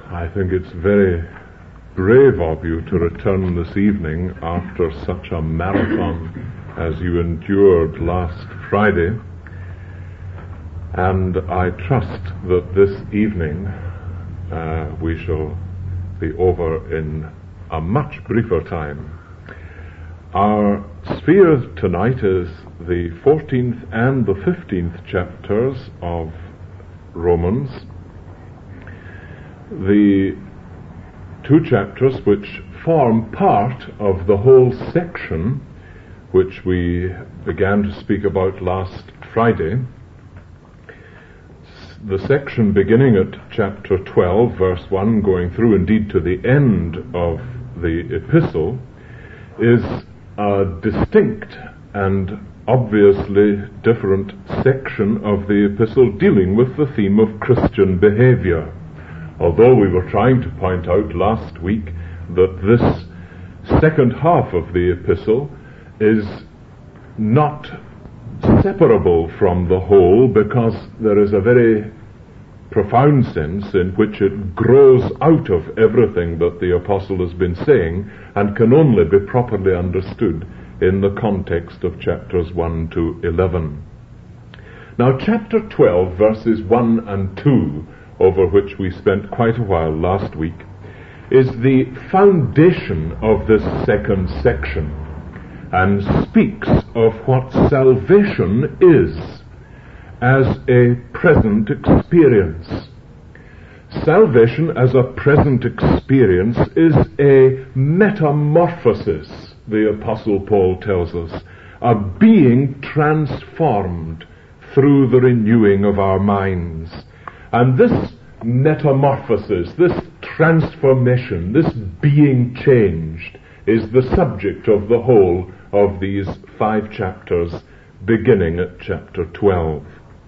I think it's very brave of you to return this evening after such a marathon as you endured last Friday. And I trust that this evening we shall be over in a much briefer time. Our sphere tonight is the 14th and the 15th chapters of Romans, the two chapters which form part of the whole section which we began to speak about last Friday. The section beginning at chapter 12, verse 1, going through indeed to the end of the epistle, is a distinct and obviously different section of the epistle dealing with the theme of Christian behavior. Although we were trying to point out last week that this second half of the epistle is not separable from the whole, because there is a very profound sense in which it grows out of everything that the apostle has been saying and can only be properly understood in the context of chapters 1 to 11. Now, chapter 12, verses 1 and 2, over which we spent quite a while last week, is the foundation of this second section and speaks of what salvation is as a present experience. Salvation as a present experience is a metamorphosis, the Apostle Paul tells us, a being transformed through the renewing of our minds. And this metamorphosis, this transformation, this being changed, is the subject of the whole of these 5 chapters, beginning at chapter 12.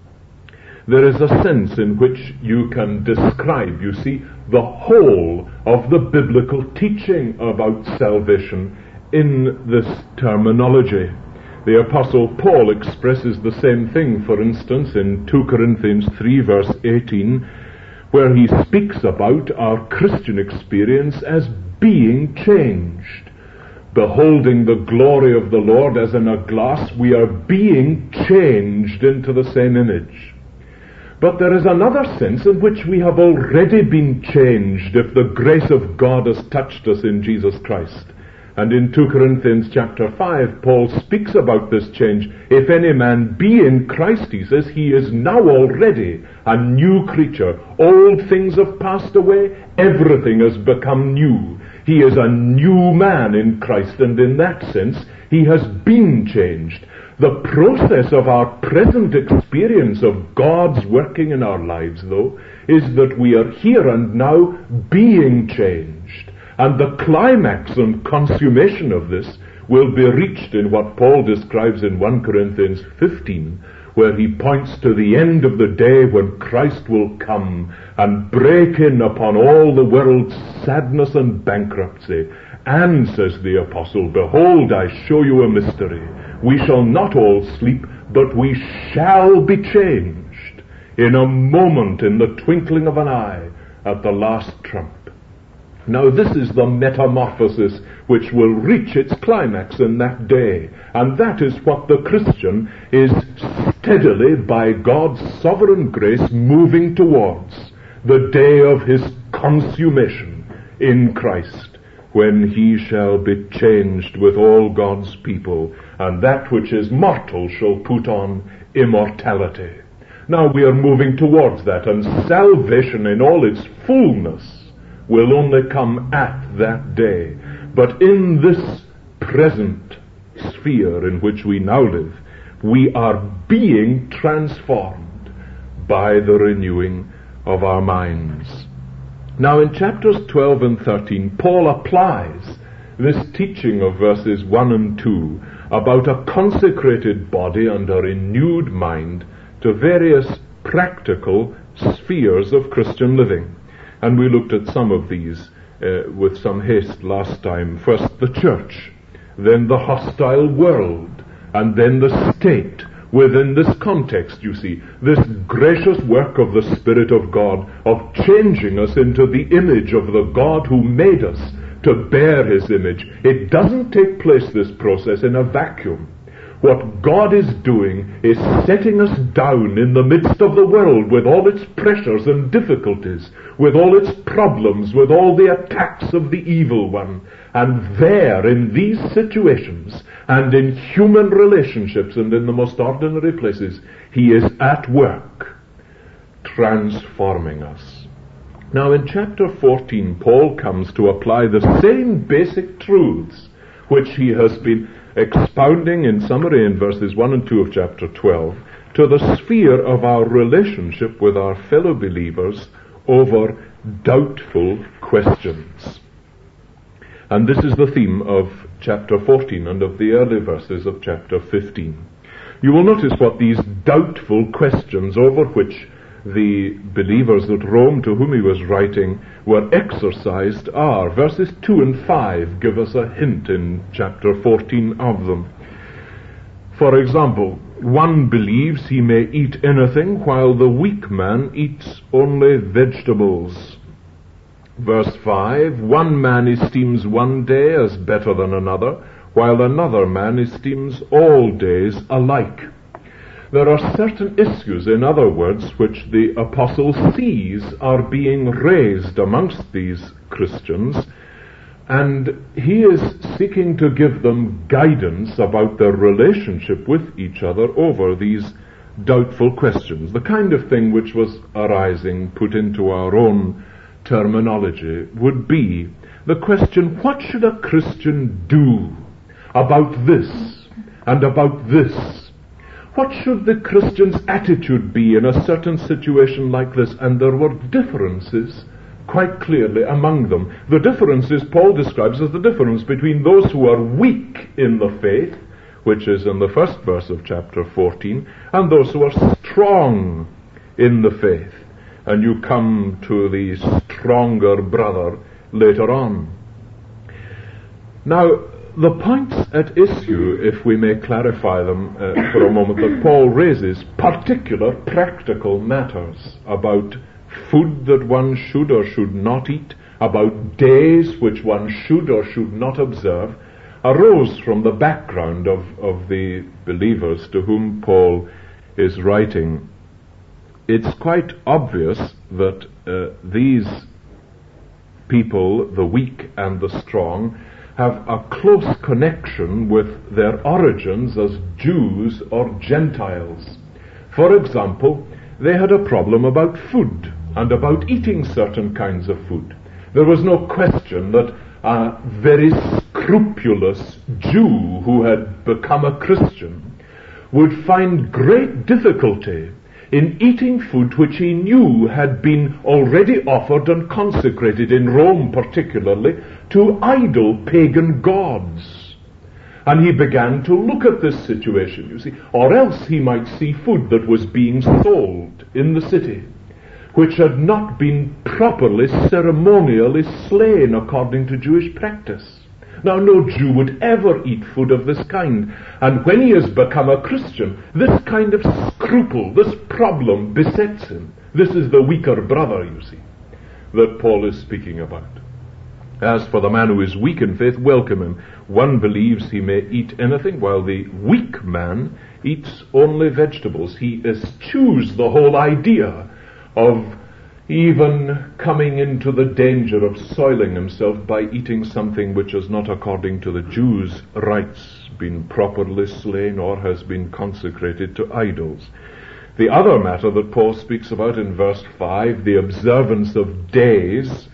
There is a sense in which you can describe, you see, the whole of the biblical teaching about salvation in this terminology. The Apostle Paul expresses the same thing, for instance, in 2 Corinthians 3, verse 18, where he speaks about our Christian experience as being changed. Beholding the glory of the Lord as in a glass, we are being changed into the same image. But there is another sense in which we have already been changed if the grace of God has touched us in Jesus Christ. And in 2 Corinthians chapter 5, Paul speaks about this change. If any man be in Christ, he says, he is now already a new creature. Old things have passed away, everything has become new. He is a new man in Christ, and in that sense, he has been changed. The process of our present experience of God's working in our lives, though, is that we are here and now being changed. And the climax and consummation of this will be reached in what Paul describes in 1 Corinthians 15, where he points to the end of the day when Christ will come and break in upon all the world's sadness and bankruptcy. And, says the apostle, behold, I show you a mystery. We shall not all sleep, but we shall be changed in a moment, in the twinkling of an eye, at the last trump. Now, this is the metamorphosis which will reach its climax in that day. And that is what the Christian is steadily, by God's sovereign grace, moving towards, the day of his consummation in Christ, when he shall be changed with all God's people, and that which is mortal shall put on immortality. Now we are moving towards that, and salvation in all its fullness will only come at that day. But in this present sphere in which we now live, we are being transformed by the renewing of our minds. Now in chapters 12 and 13, Paul applies this teaching of verses 1 and 2 about a consecrated body and a renewed mind to various practical spheres of Christian living. And we looked at some of these with some haste last time. First the church, then the hostile world, and then the state, within this context, you see, this gracious work of the Spirit of God, of changing us into the image of the God who made us to bear his image. It doesn't take place, this process, in a vacuum. What God is doing is setting us down in the midst of the world with all its pressures and difficulties, with all its problems, with all the attacks of the evil one. And there, in these situations, and in human relationships, and in the most ordinary places, he is at work, transforming us. Now, in chapter 14, Paul comes to apply the same basic truths which he has been expounding in summary in verses 1 and 2 of chapter 12 to the sphere of our relationship with our fellow believers over doubtful questions. And this is the theme of chapter 14 and of the early verses of chapter 15. You will notice what these doubtful questions over which the believers at Rome to whom he was writing were exercised are. Verses 2 and 5 give us a hint in chapter 14 of them. For example, one believes he may eat anything while the weak man eats only vegetables. Verse 5, one man esteems one day as better than another, while another man esteems all days alike. There are certain issues, in other words, which the apostle sees are being raised amongst these Christians, and he is seeking to give them guidance about their relationship with each other over these doubtful questions. The kind of thing which was arising, put into our own terminology, would be the question, what should a Christian do about this and about this? What should the Christian's attitude be in a certain situation like this? And there were differences quite clearly among them. The differences Paul describes as the difference between those who are weak in the faith, which is in the first verse of chapter 14, and those who are strong in the faith. And you come to the stronger brother later on. Now, the points at issue, if we may clarify them for a moment, that Paul raises particular practical matters about food that one should or should not eat, about days which one should or should not observe, arose from the background of the believers to whom Paul is writing. It's quite obvious that these people, the weak and the strong, have a close connection with their origins as Jews or Gentiles. For example, they had a problem about food and about eating certain kinds of food. There was no question that a very scrupulous Jew who had become a Christian would find great difficulty in eating food which he knew had been already offered and consecrated, in Rome particularly, to idol pagan gods. And he began to look at this situation, you see, or else he might see food that was being sold in the city, which had not been properly ceremonially slain according to Jewish practice. Now, no Jew would ever eat food of this kind. And when he has become a Christian, this kind of scruple, this problem besets him. This is the weaker brother, you see, that Paul is speaking about. As for the man who is weak in faith, welcome him. One believes he may eat anything, while the weak man eats only vegetables. He eschews the whole idea of even coming into the danger of soiling himself by eating something which is not according to the Jews' rites, been properly slain or has been consecrated to idols. The other matter that Paul speaks about in verse 5, the observance of days,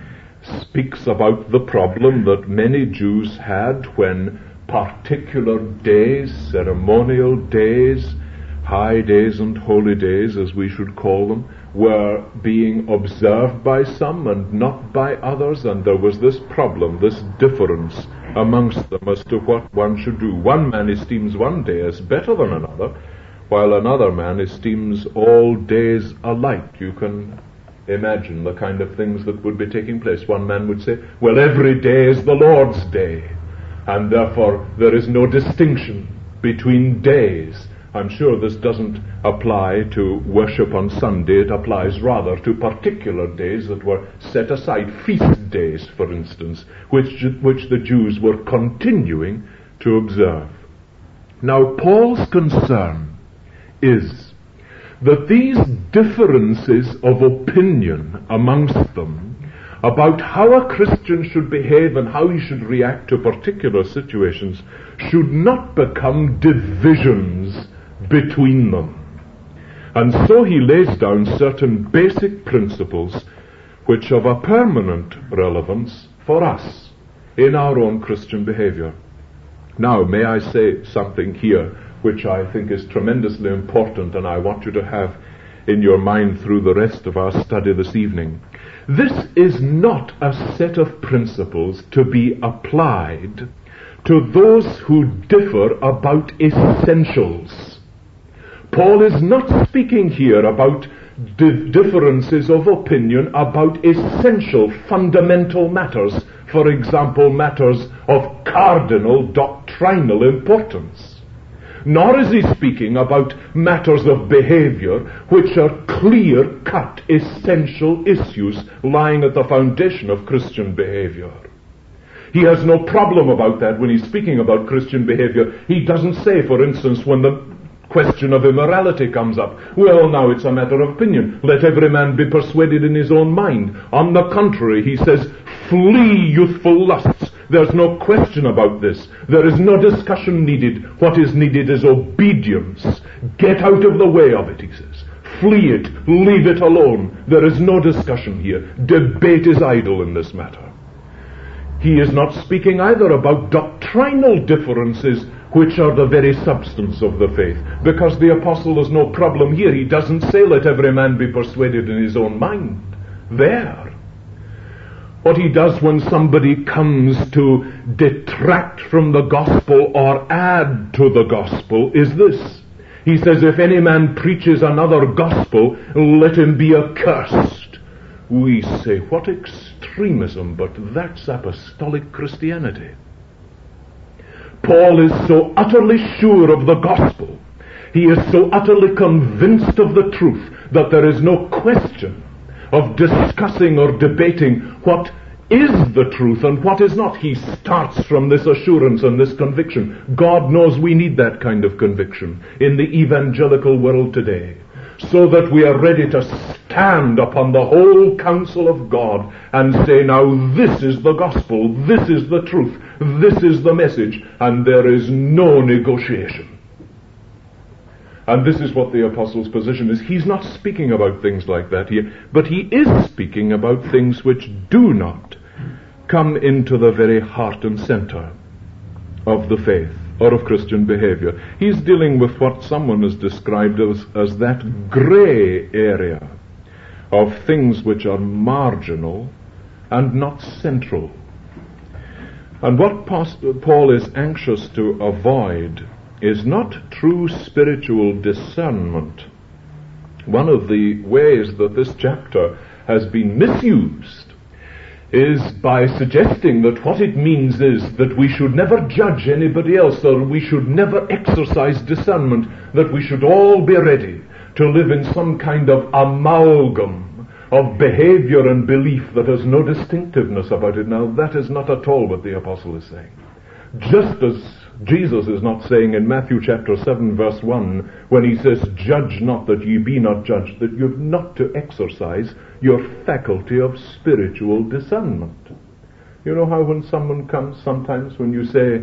speaks about the problem that many Jews had when particular days, ceremonial days, high days and holy days, as we should call them, were being observed by some and not by others, and there was this problem, this difference amongst them as to what one should do. One man esteems one day as better than another, while another man esteems all days alike. You can imagine the kind of things that would be taking place. One man would say, well, every day is the Lord's day, and therefore there is no distinction between days. I'm sure this doesn't apply to worship on Sunday. It applies rather to particular days that were set aside, feast days, for instance, which the Jews were continuing to observe. Now, Paul's concern is that these differences of opinion amongst them about how a Christian should behave and how he should react to particular situations should not become divisions between them. And so he lays down certain basic principles which have a permanent relevance for us in our own Christian behavior. Now, may I say something here which I think is tremendously important, and I want you to have in your mind through the rest of our study this evening. This is not a set of principles to be applied to those who differ about essentials. Paul is not speaking here about differences of opinion about essential, fundamental matters, for example, matters of cardinal doctrinal importance. Nor is he speaking about matters of behavior which are clear-cut, essential issues lying at the foundation of Christian behavior. He has no problem about that when he's speaking about Christian behavior. He doesn't say, for instance, when the question of immorality comes up, well, now it's a matter of opinion. Let every man be persuaded in his own mind. On the contrary, he says, flee youthful lusts. There's no question about this. There is no discussion needed. What is needed is obedience. Get out of the way of it, he says. Flee it. Leave it alone. There is no discussion here. Debate is idle in this matter. He is not speaking either about doctrinal differences which are the very substance of the faith, because the apostle has no problem here. He doesn't say, let every man be persuaded in his own mind. There. What he does when somebody comes to detract from the gospel or add to the gospel is this. He says, if any man preaches another gospel, let him be accursed. We say, what extremism, but that's apostolic Christianity. Paul is so utterly sure of the gospel. He is so utterly convinced of the truth that there is no question of discussing or debating what is the truth and what is not. He starts from this assurance and this conviction. God knows we need that kind of conviction in the evangelical world today, so that we are ready to stand upon the whole counsel of God and say, now this is the gospel, this is the truth, this is the message, and there is no negotiation. And this is what the apostle's position is. He's not speaking about things like that here, but he is speaking about things which do not come into the very heart and center of the faith or of Christian behavior. He's dealing with what someone has described as that gray area of things which are marginal and not central. And what Paul is anxious to avoid is not true spiritual discernment. One of the ways that this chapter has been misused is by suggesting that what it means is that we should never judge anybody else, or we should never exercise discernment, that we should all be ready to live in some kind of amalgam of behavior and belief that has no distinctiveness about it. Now, that is not at all what the apostle is saying. Just as Jesus is not saying in Matthew chapter 7 verse 1, when he says, judge not that ye be not judged, that you've not to exercise your faculty of spiritual discernment. You know how when someone comes, sometimes when you say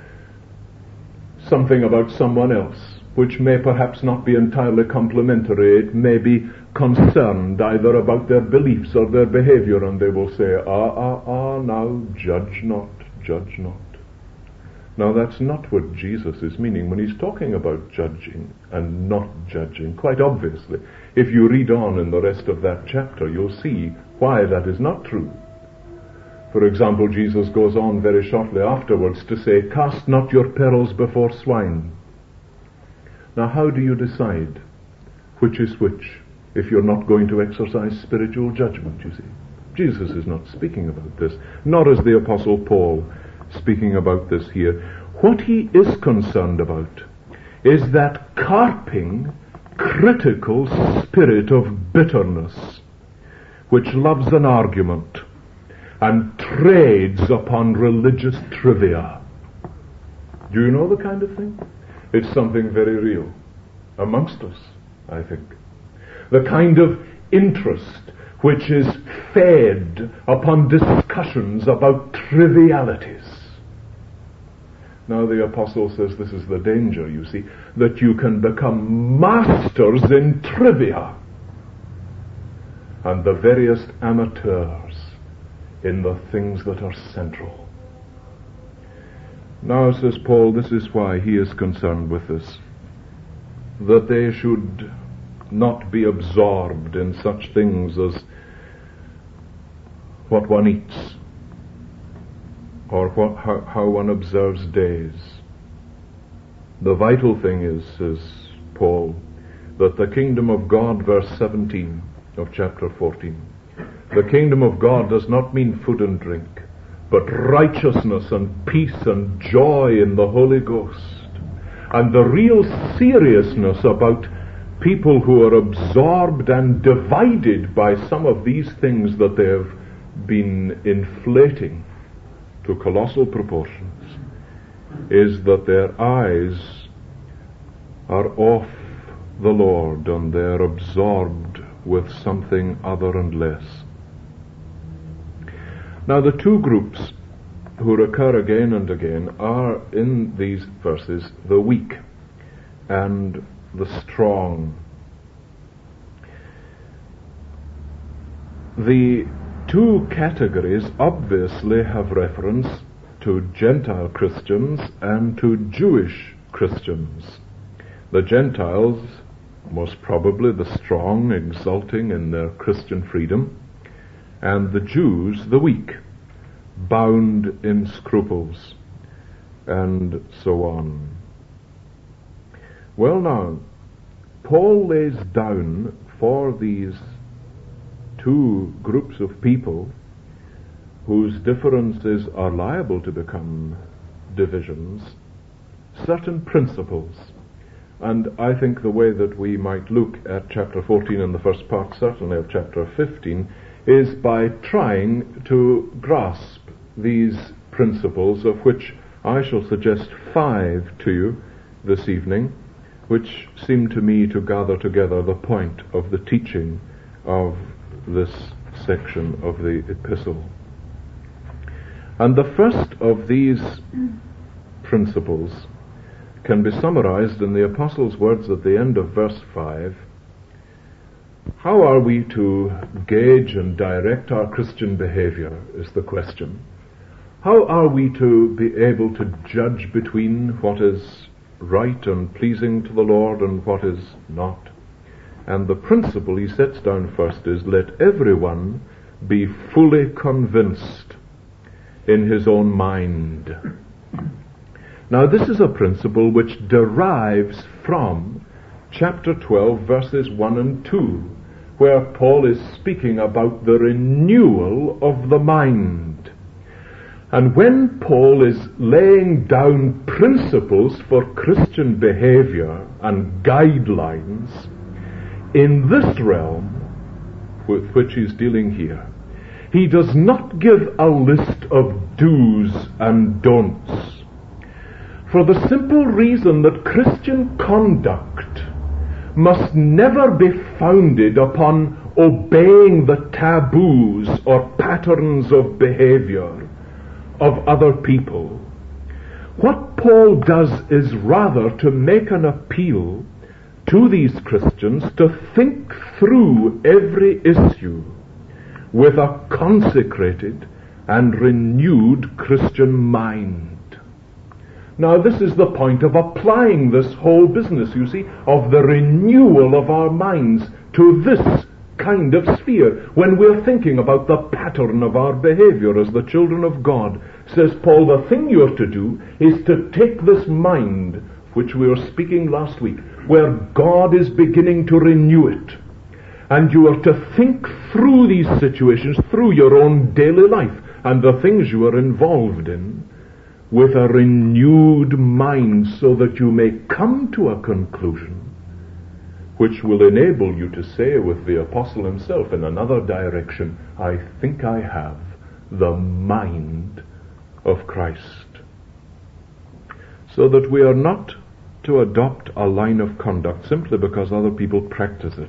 something about someone else, which may perhaps not be entirely complimentary, it may be concerned either about their beliefs or their behavior, and they will say, now judge not, judge not. Now that's not what Jesus is meaning when he's talking about judging and not judging, quite obviously. If you read on in the rest of that chapter, you'll see why that is not true. For example, Jesus goes on very shortly afterwards to say, cast not your pearls before swine. Now how do you decide which is which if you're not going to exercise spiritual judgment, you see? Jesus is not speaking about this, nor is the Apostle Paul speaking about this here. What he is concerned about is that carping, critical spirit of bitterness which loves an argument and trades upon religious trivia. Do you know the kind of thing? It's something very real amongst us, I think. The kind of interest which is fed upon discussions about trivialities. Now the apostle says this is the danger, you see, that you can become masters in trivia and the veriest amateurs in the things that are central. Now, says Paul, this is why he is concerned with this, that they should not be absorbed in such things as what one eats, or how one observes days. The vital thing is, says Paul, that the kingdom of God, verse 17 of chapter 14, the kingdom of God does not mean food and drink, but righteousness and peace and joy in the Holy Ghost. And the real seriousness about people who are absorbed and divided by some of these things that they have been inflating to colossal proportions is that their eyes are off the Lord and they're absorbed with something other and less. Now the two groups who recur again and again are in these verses the weak and the strong. The two categories obviously have reference to Gentile Christians and to Jewish Christians. The Gentiles, most probably the strong, exulting in their Christian freedom, and the Jews, the weak, bound in scruples, and so on. Well now, Paul lays down for these two groups of people whose differences are liable to become divisions, certain principles. And I think the way that we might look at chapter 14 and the first part, certainly of chapter 15, is by trying to grasp these principles, of which I shall suggest 5 to you this evening, which seem to me to gather together the point of the teaching of this section of the epistle. And the first of these principles can be summarized in the apostle's words at the end of verse 5. How are we to gauge and direct our Christian behavior is the question. How are we to be able to judge between what is right and pleasing to the Lord and what is not? And the principle he sets down first is, let everyone be fully convinced in his own mind. Now this is a principle which derives from chapter 12 verses 1 and 2, where Paul is speaking about the renewal of the mind. And when Paul is laying down principles for Christian behavior and guidelines in this realm with which he's dealing here, he does not give a list of do's and don'ts, for the simple reason that Christian conduct must never be founded upon obeying the taboos or patterns of behavior of other people. What Paul does is rather to make an appeal to these Christians to think through every issue with a consecrated and renewed Christian mind. Now this is the point of applying this whole business, you see, of the renewal of our minds to this kind of sphere. When we're thinking about the pattern of our behavior as the children of God, says Paul, the thing you're to do is to take this mind, which we were speaking last week, where God is beginning to renew it. And you are to think through these situations, through your own daily life and the things you are involved in, with a renewed mind, so that you may come to a conclusion which will enable you to say with the apostle himself in another direction, I think I have the mind of Christ. So that we are not to adopt a line of conduct simply because other people practice it.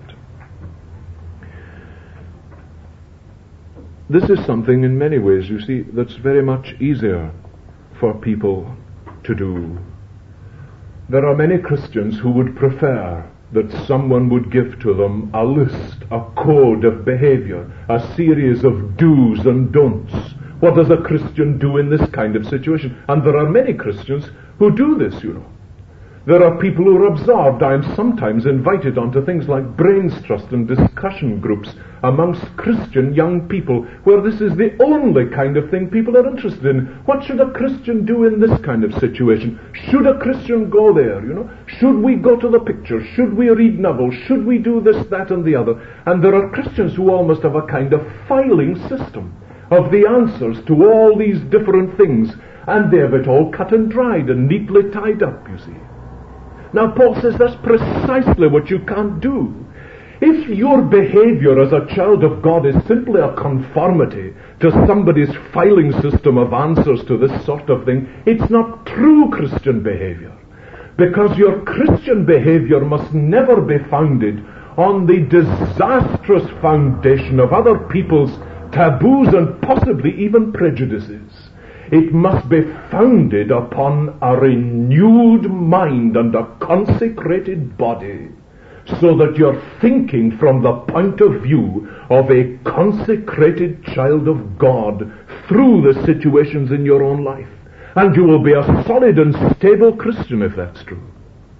This is something in many ways, you see, that's very much easier for people to do. There are many Christians who would prefer that someone would give to them a list, a code of behavior, a series of do's and don'ts. What does a Christian do in this kind of situation? And there are many Christians who do this, you know. There are people who are absorbed. I am sometimes invited onto things like brains trust and discussion groups amongst Christian young people, where this is the only kind of thing people are interested in. What should a Christian do in this kind of situation? Should a Christian go there, you know? Should we go to the picture? Should we read novels? Should we do this, that, and the other? And there are Christians who almost have a kind of filing system of the answers to all these different things, and they have it all cut and dried and neatly tied up, you see. Now Paul says that's precisely what you can't do. If your behavior as a child of God is simply a conformity to somebody's filing system of answers to this sort of thing, it's not true Christian behavior. Because your Christian behavior must never be founded on the disastrous foundation of other people's taboos and possibly even prejudices. It must be founded upon a renewed mind and a consecrated body, so that you're thinking from the point of view of a consecrated child of God through the situations in your own life. And you will be a solid and stable Christian if that's true.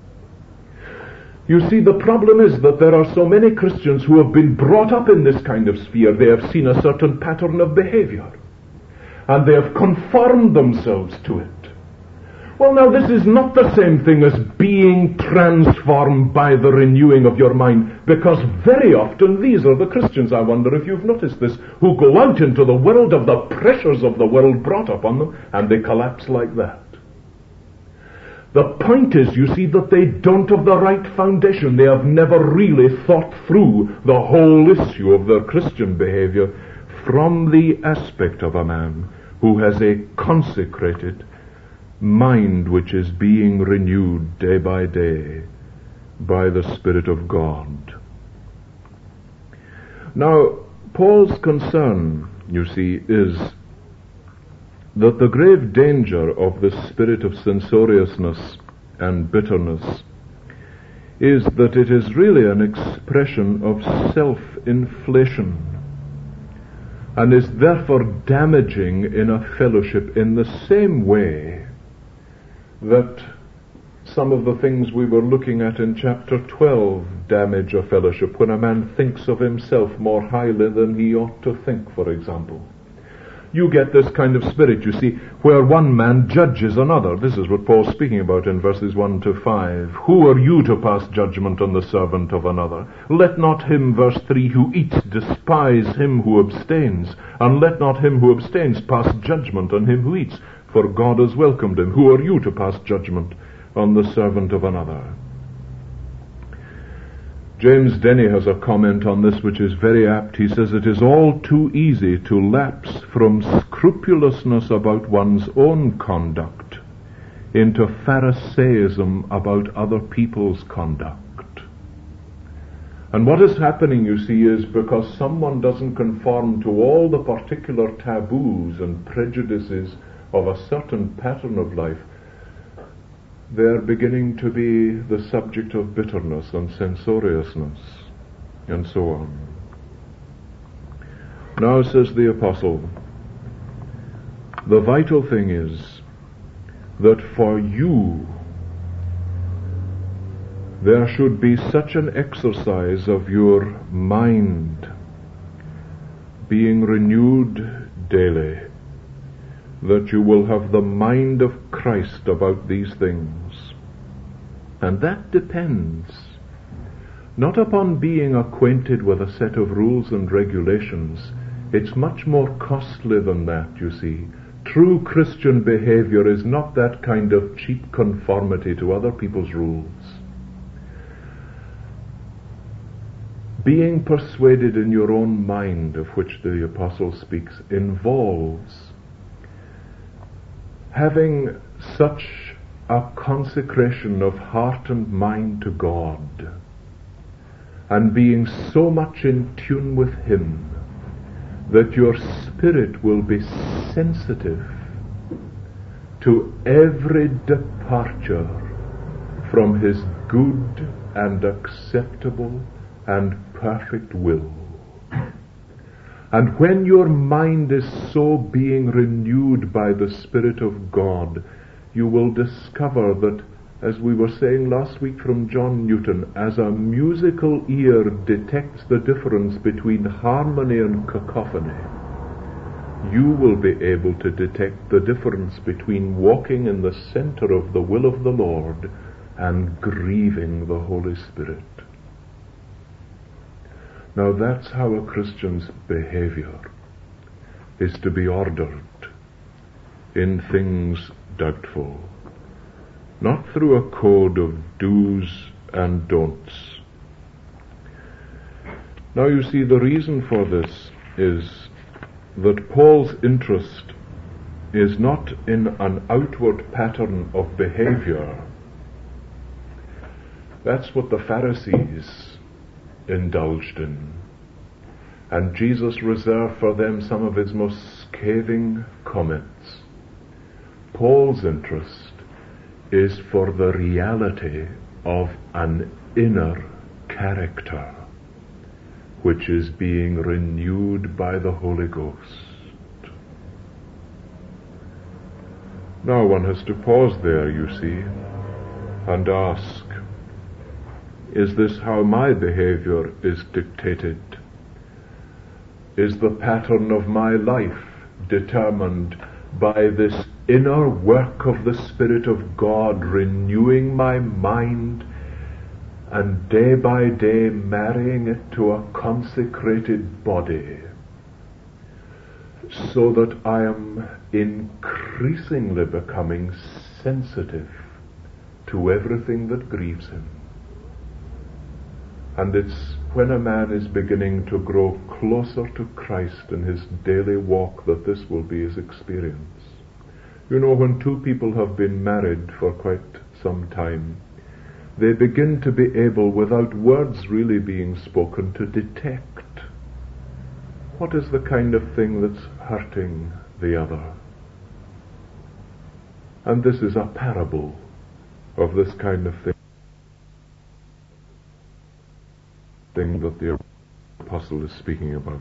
You see, the problem is that there are so many Christians who have been brought up in this kind of sphere. They have seen a certain pattern of behavior, and they have conformed themselves to it. Well, now, this is not the same thing as being transformed by the renewing of your mind, because very often these are the Christians, I wonder if you've noticed this, who go out into the world of the pressures of the world brought upon them, and they collapse like that. The point is, you see, that they don't have the right foundation. They have never really thought through the whole issue of their Christian behavior from the aspect of a man who has a consecrated mind which is being renewed day by day by the Spirit of God. Now, Paul's concern, you see, is that the grave danger of this spirit of censoriousness and bitterness is that it is really an expression of self-inflation, and is therefore damaging in a fellowship in the same way that some of the things we were looking at in chapter 12 damage a fellowship, when a man thinks of himself more highly than he ought to think, for example. You get this kind of spirit, you see, where one man judges another. This is what Paul's speaking about in verses 1 to 5. Who are you to pass judgment on the servant of another? Let not him, verse 3, who eats despise him who abstains, and let not him who abstains pass judgment on him who eats, for God has welcomed him. Who are you to pass judgment on the servant of another? James Denny has a comment on this which is very apt. He says, it is all too easy to lapse from scrupulousness about one's own conduct into Pharisaism about other people's conduct. And what is happening, you see, is because someone doesn't conform to all the particular taboos and prejudices of a certain pattern of life, they are beginning to be the subject of bitterness and censoriousness, and so on. Now, says the apostle, the vital thing is that for you there should be such an exercise of your mind being renewed daily, that you will have the mind of Christ about these things. And that depends not upon being acquainted with a set of rules and regulations. It's much more costly than that, you see. true Christian behavior is not that kind of cheap conformity to other people's rules. Being persuaded in your own mind, of which the apostle speaks, involves having such a consecration of heart and mind to God, and being so much in tune with Him that your spirit will be sensitive to every departure from His good and acceptable and perfect will. And when your mind is so being renewed by the Spirit of God, you will discover that, as we were saying last week from John Newton, as a musical ear detects the difference between harmony and cacophony, you will be able to detect the difference between walking in the center of the will of the Lord and grieving the Holy Spirit. Now that's how a Christian's behavior is to be ordered in things doubtful, not through a code of do's and don'ts. Now you see, the reason for this is that Paul's interest is not in an outward pattern of behavior. That's what the Pharisees indulged in, and Jesus reserved for them some of his most scathing comments. Paul's interest is for the reality of an inner character which is being renewed by the Holy Ghost. Now one has to pause there, you see, and ask, is this how my behavior is dictated? Is the pattern of my life determined by this inner work of the Spirit of God renewing my mind and day by day marrying it to a consecrated body, so that I am increasingly becoming sensitive to everything that grieves Him? And it's when a man is beginning to grow closer to Christ in his daily walk that this will be his experience. You know, when two people have been married for quite some time, they begin to be able, without words really being spoken, to detect what is the kind of thing that's hurting the other. And this is a parable of this kind of thing that the apostle is speaking about.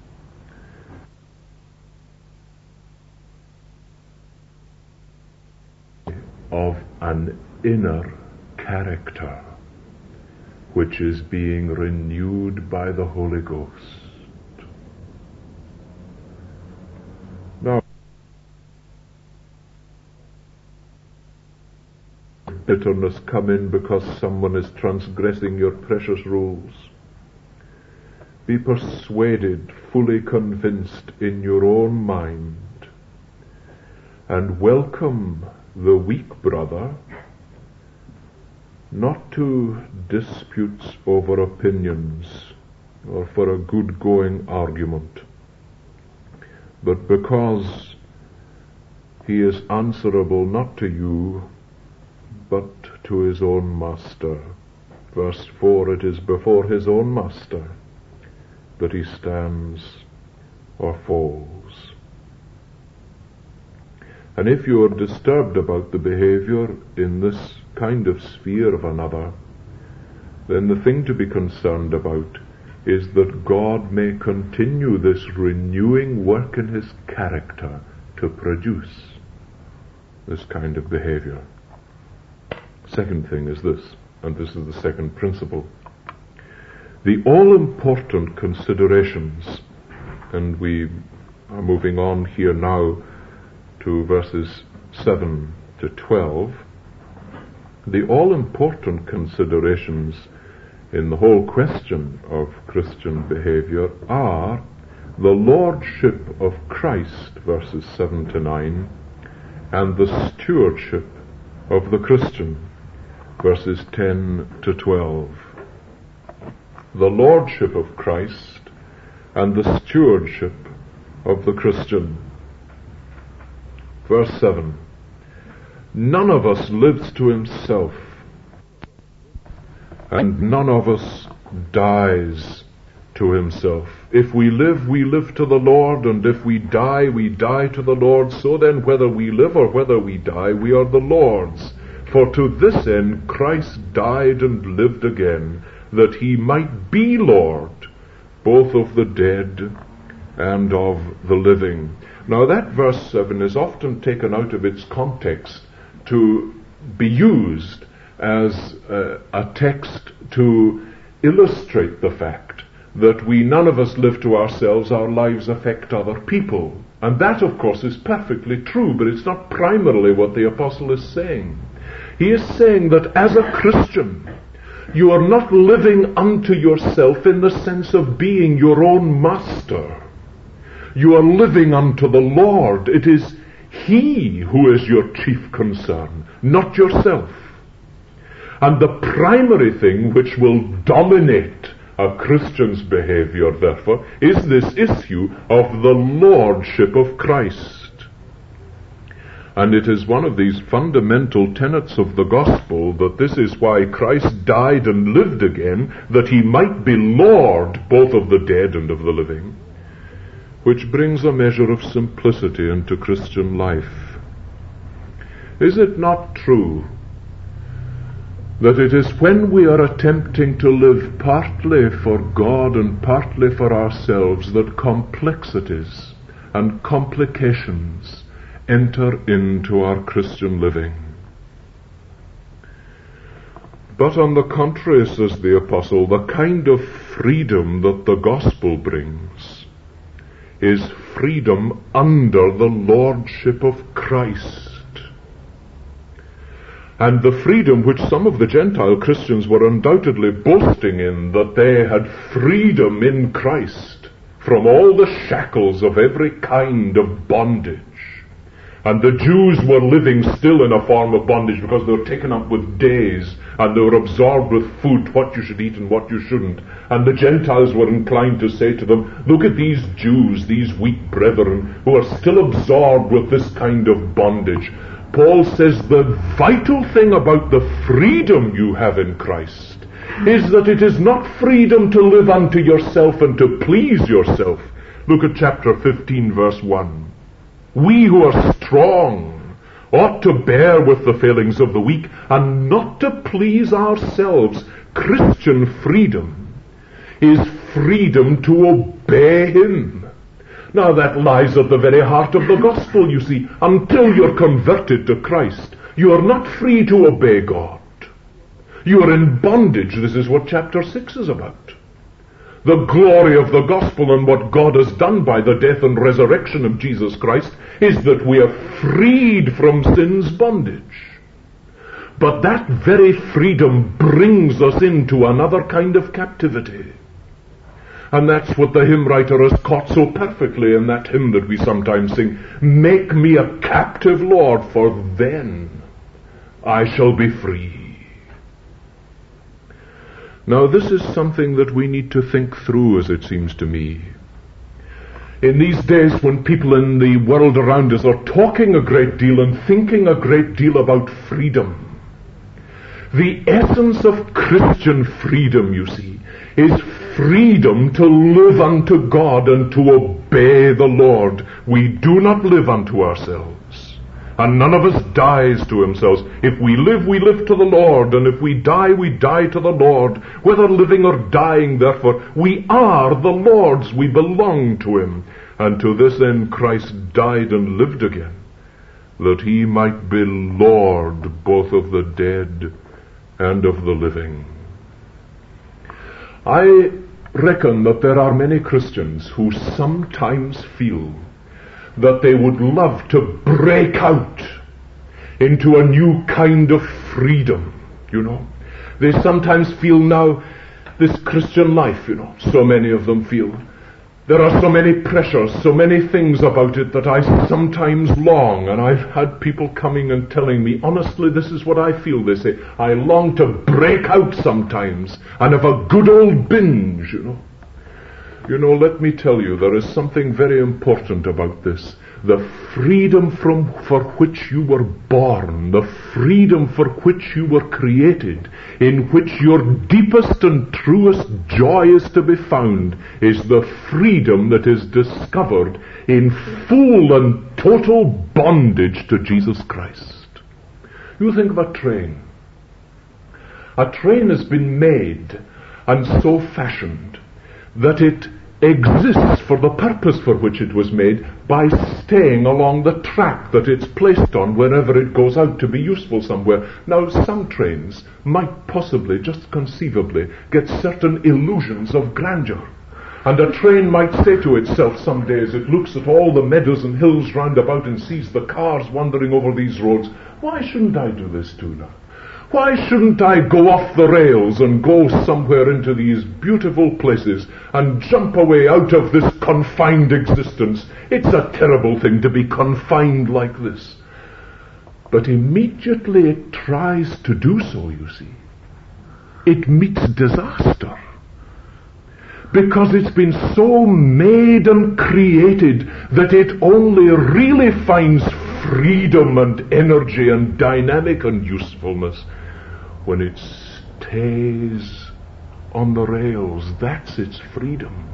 Of an inner character which is being renewed by the Holy Ghost. Now, bitterness come in because someone is transgressing your precious rules. Be persuaded, fully convinced in your own mind, and welcome the weak brother, not to disputes over opinions or for a good-going argument, but because he is answerable not to you, but to his own master. Verse 4, it is before his own master that he stands or falls. And if you are disturbed about the behavior in this kind of sphere of another, then the thing to be concerned about is that God may continue this renewing work in his character to produce this kind of behavior. Second thing is this, and this is the second principle. The all-important considerations, and we are moving on here now to verses 7 to 12, the all-important considerations in the whole question of Christian behavior are the lordship of Christ, verses 7 to 9, and the stewardship of the Christian, verses 10 to 12. The lordship of Christ and the stewardship of the Christian. Verse 7. None of us lives to himself, and none of us dies to himself. If we live to the Lord, and if we die to the Lord. So then, whether we live or whether we die, we are the Lord's. For to this end Christ died and lived again, that he might be Lord, both of the dead and of the living. Now that verse 7 is often taken out of its context to be used as a text to illustrate the fact that none of us live to ourselves, our lives affect other people. And that, of course, is perfectly true, but it's not primarily what the apostle is saying. He is saying that as a Christian, you are not living unto yourself in the sense of being your own master. You are living unto the Lord. It is He who is your chief concern, not yourself. And the primary thing which will dominate a Christian's behavior, therefore, is this issue of the lordship of Christ. And it is one of these fundamental tenets of the gospel that this is why Christ died and lived again, that he might be Lord both of the dead and of the living, which brings a measure of simplicity into Christian life. Is it not true that it is when we are attempting to live partly for God and partly for ourselves that complexities and complications enter into our Christian living? But on the contrary, says the apostle, the kind of freedom that the gospel brings is freedom under the lordship of Christ. And the freedom which some of the Gentile Christians were undoubtedly boasting in, that they had freedom in Christ from all the shackles of every kind of bondage. And the Jews were living still in a form of bondage because they were taken up with days and they were absorbed with food, what you should eat and what you shouldn't. And the Gentiles were inclined to say to them, look at these Jews, these weak brethren, who are still absorbed with this kind of bondage. Paul says the vital thing about the freedom you have in Christ is that it is not freedom to live unto yourself and to please yourself. Look at chapter 15, verse 1. We who are strong ought to bear with the failings of the weak and not to please ourselves. Christian freedom is freedom to obey Him. Now that lies at the very heart of the gospel, you see. Until you're converted to Christ, you are not free to obey God. You are in bondage. This is what chapter 6 is about. The glory of the gospel and what God has done by the death and resurrection of Jesus Christ is that we are freed from sin's bondage. But that very freedom brings us into another kind of captivity. And that's what the hymn writer has caught so perfectly in that hymn that we sometimes sing. Make me a captive, Lord, for then I shall be free. Now this is something that we need to think through, as it seems to me. In these days when people in the world around us are talking a great deal and thinking a great deal about freedom, the essence of Christian freedom, you see, is freedom to live unto God and to obey the Lord. We do not live unto ourselves, and none of us dies to himself. If we live to the Lord, and if we die to the Lord. Whether living or dying, therefore, we are the Lord's. We belong to Him. And to this end Christ died and lived again, that He might be Lord both of the dead and of the living. I reckon that there are many Christians who sometimes feel that they would love to break out into a new kind of freedom, you know. They sometimes feel now this Christian life, you know, so many of them feel, There are so many pressures, so many things about it that I sometimes long, and I've had people coming and telling me, honestly, this is what I feel, they say. I long to break out sometimes and have a good old binge, You know, let me tell you, there is something very important about this. The freedom for which you were born, the freedom for which you were created, in which your deepest and truest joy is to be found, is the freedom that is discovered in full and total bondage to Jesus Christ. You think of a train. A train has been made and so fashioned that it exists for the purpose for which it was made by staying along the track that it's placed on wherever it goes out to be useful somewhere. Now, some trains might possibly, just conceivably, get certain illusions of grandeur. And a train might say to itself some days, it looks at all the meadows and hills round about and sees the cars wandering over these roads. Why shouldn't I do this too now? Why shouldn't I go off the rails and go somewhere into these beautiful places and jump away out of this confined existence? It's a terrible thing to be confined like this. But immediately it tries to do so, you see, it meets disaster. Because it's been so made and created that it only really finds freedom and energy and dynamic and usefulness when it stays on the rails. That's its freedom.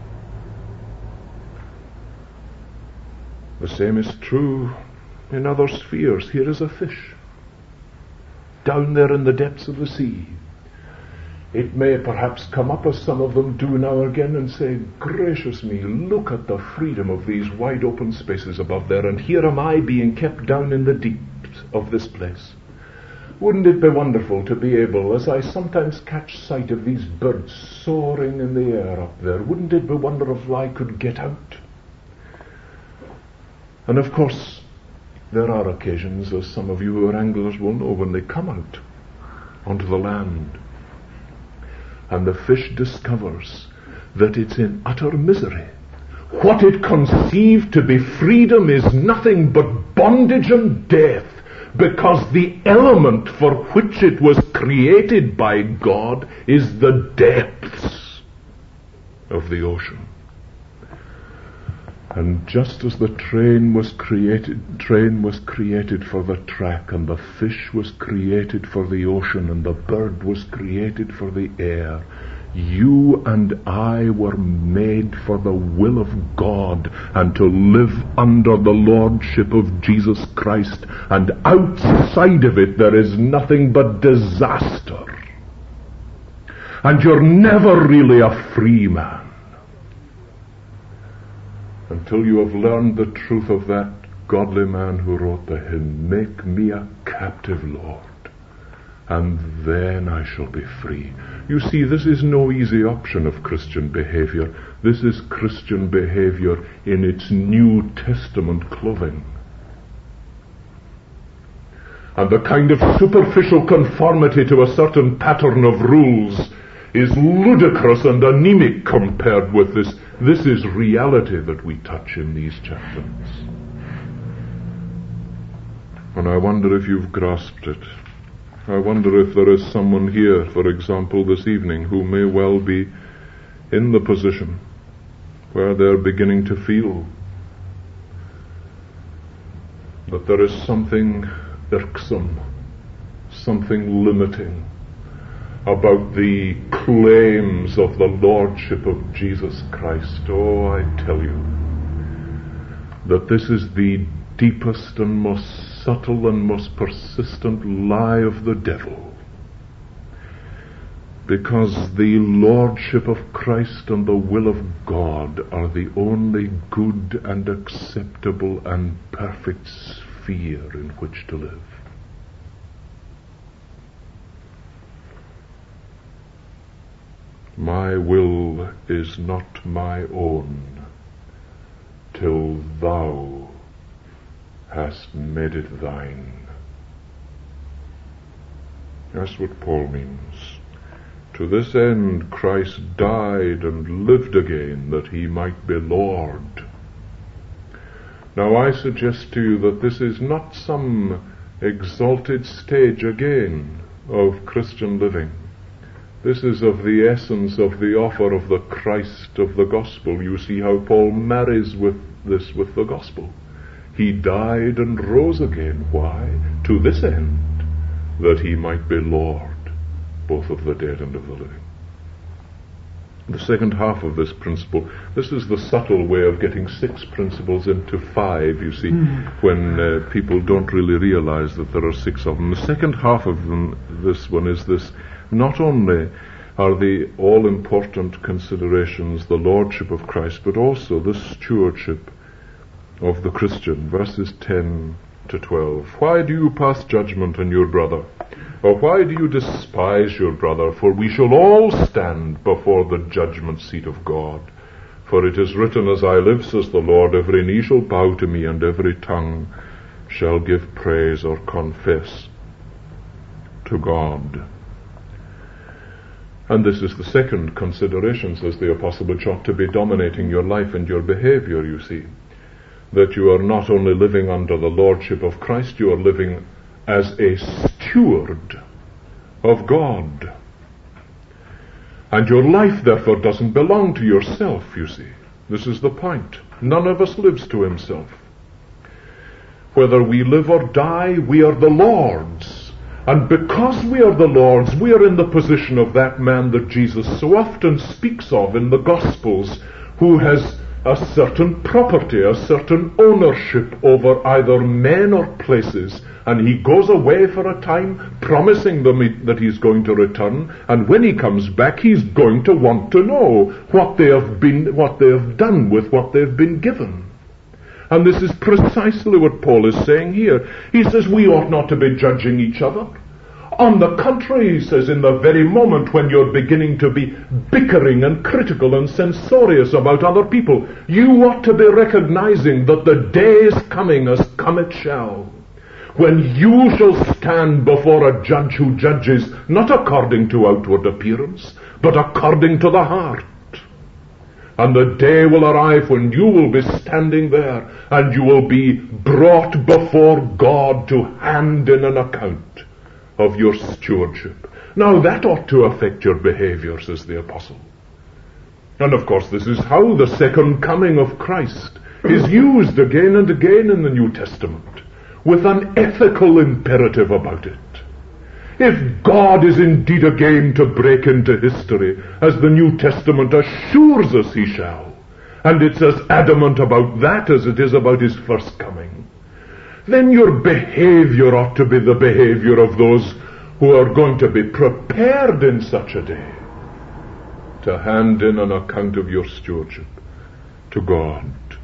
The same is true in other spheres. Here is a fish down there in the depths of the sea. It may perhaps come up, as some of them do now and again, and say, gracious me, look at the freedom of these wide open spaces above there, and here am I being kept down in the deeps of this place. Wouldn't it be wonderful to be able, as I sometimes catch sight of these birds soaring in the air up there, wouldn't it be wonderful if I could get out? And of course, there are occasions, as some of you who are anglers will know, when they come out onto the land, and the fish discovers that it's in utter misery. What it conceived to be freedom is nothing but bondage and death, because the element for which it was created by God is the depths of the ocean. And just as the train was created for the track, and the fish was created for the ocean, and the bird was created for the air, you and I were made for the will of God and to live under the lordship of Jesus Christ, and outside of it there is nothing but disaster. And you're never really a free man until you have learned the truth of that godly man who wrote the hymn, make me a captive, Lord, and then I shall be free. You see, this is no easy option of Christian behavior. This is Christian behavior in its New Testament clothing. And the kind of superficial conformity to a certain pattern of rules is ludicrous and anemic compared with this. This is reality that we touch in these chaplains. And I wonder if you've grasped it. I wonder if there is someone here, for example, this evening, who may well be in the position where they're beginning to feel that there is something irksome, something limiting about the claims of the Lordship of Jesus Christ. Oh, I tell you that this is the deepest and most subtle and most persistent lie of the devil, because the Lordship of Christ and the will of God are the only good and acceptable and perfect sphere in which to live. My will is not my own till thou hast made it thine. That's what Paul means. To this end Christ died and lived again, that he might be Lord. Now I suggest to you that this is not some exalted stage again of Christian living. This is of the essence of the offer of the Christ of the gospel. You see how Paul marries with the gospel. He died and rose again. Why? To this end, that he might be Lord, both of the dead and of the living. The second half of this principle, this is the subtle way of getting 6 principles into 5, you see, when people don't really realize that there are 6 of them. The second half of this one is this: not only are the all-important considerations the lordship of Christ, but also the stewardship of the Christian. Verses 10 to 12. Why do you pass judgment on your brother? Or why do you despise your brother? For we shall all stand before the judgment seat of God. For it is written, as I live, says the Lord, every knee shall bow to me, and every tongue shall give praise or confess to God. And this is the second consideration, says the Apostle, which ought to be dominating your life and your behavior, you see. That you are not only living under the lordship of Christ, you are living as a steward of God. And your life, therefore, doesn't belong to yourself, you see. This is the point. None of us lives to himself. Whether we live or die, we are the Lord's. And because we are the Lord's, we are in the position of that man that Jesus so often speaks of in the Gospels, who has a certain property, a certain ownership over either men or places, and he goes away for a time, promising them that he's going to return, and when he comes back, he's going to want to know what they have done with what they've been given. And this is precisely what Paul is saying here. He says we ought not to be judging each other. On the contrary, he says, in the very moment when you're beginning to be bickering and critical and censorious about other people, you ought to be recognizing that the day is coming, as come it shall, when you shall stand before a judge who judges not according to outward appearance, but according to the heart. And the day will arrive when you will be standing there, and you will be brought before God to hand in an account of your stewardship. Now that ought to affect your behavior, says the Apostle. And of course this is how the second coming of Christ is used again and again in the New Testament, with an ethical imperative about it. If God is indeed again to break into history, as the New Testament assures us he shall, and it's as adamant about that as it is about his first coming, then your behavior ought to be the behavior of those who are going to be prepared in such a day to hand in an account of your stewardship to God.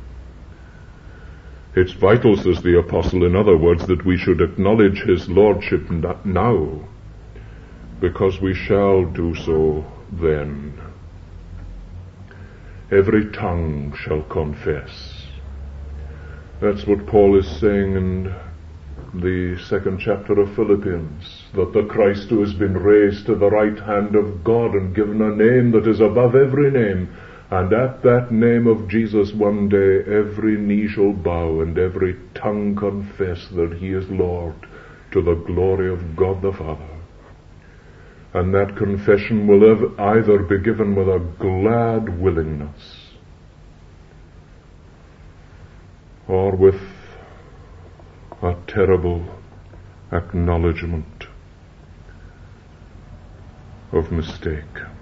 It's vital, says the Apostle, in other words, that we should acknowledge his lordship now, because we shall do so then. Every tongue shall confess. That's what Paul is saying in the 2nd chapter of Philippians, that the Christ who has been raised to the right hand of God and given a name that is above every name, and at that name of Jesus one day every knee shall bow and every tongue confess that he is Lord, to the glory of God the Father. And that confession will either be given with a glad willingness or with a terrible acknowledgement of mistake.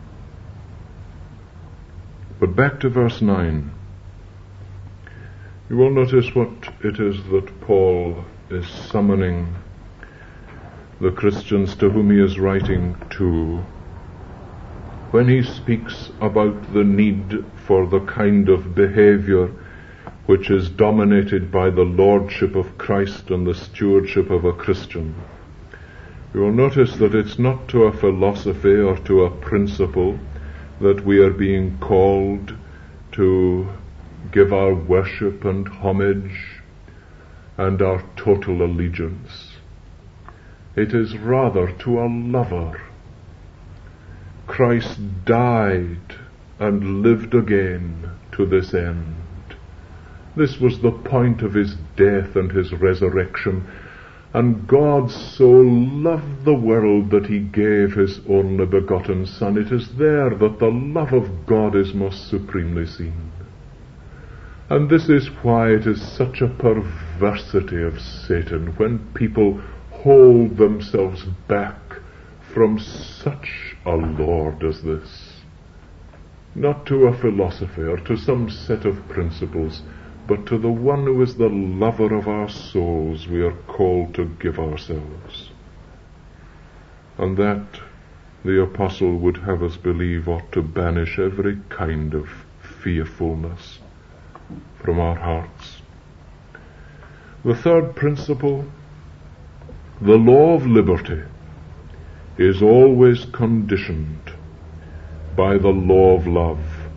But back to verse 9. You will notice what it is that Paul is summoning the Christians to whom he is writing to when he speaks about the need for the kind of behavior which is dominated by the lordship of Christ and the stewardship of a Christian. You will notice that it's not to a philosophy or to a principle that we are being called to give our worship and homage and our total allegiance. It is rather to a lover, Christ died and lived again to this end. This was the point of his death and his resurrection. And God so loved the world that he gave his only begotten Son. It is there that the love of God is most supremely seen. And this is why it is such a perversity of Satan when people hold themselves back from such a Lord as this. Not to a philosophy or to some set of principles, but to the one who is the lover of our souls we are called to give ourselves. And that, the apostle would have us believe, ought to banish every kind of fearfulness from our hearts. The third principle, the law of liberty, is always conditioned by the law of love.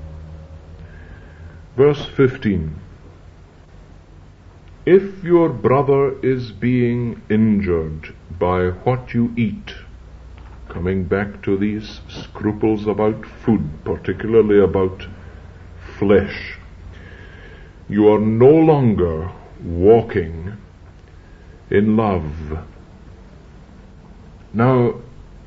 Verse 15. If your brother is being injured by what you eat, coming back to these scruples about food, particularly about flesh, you are no longer walking in love. Now,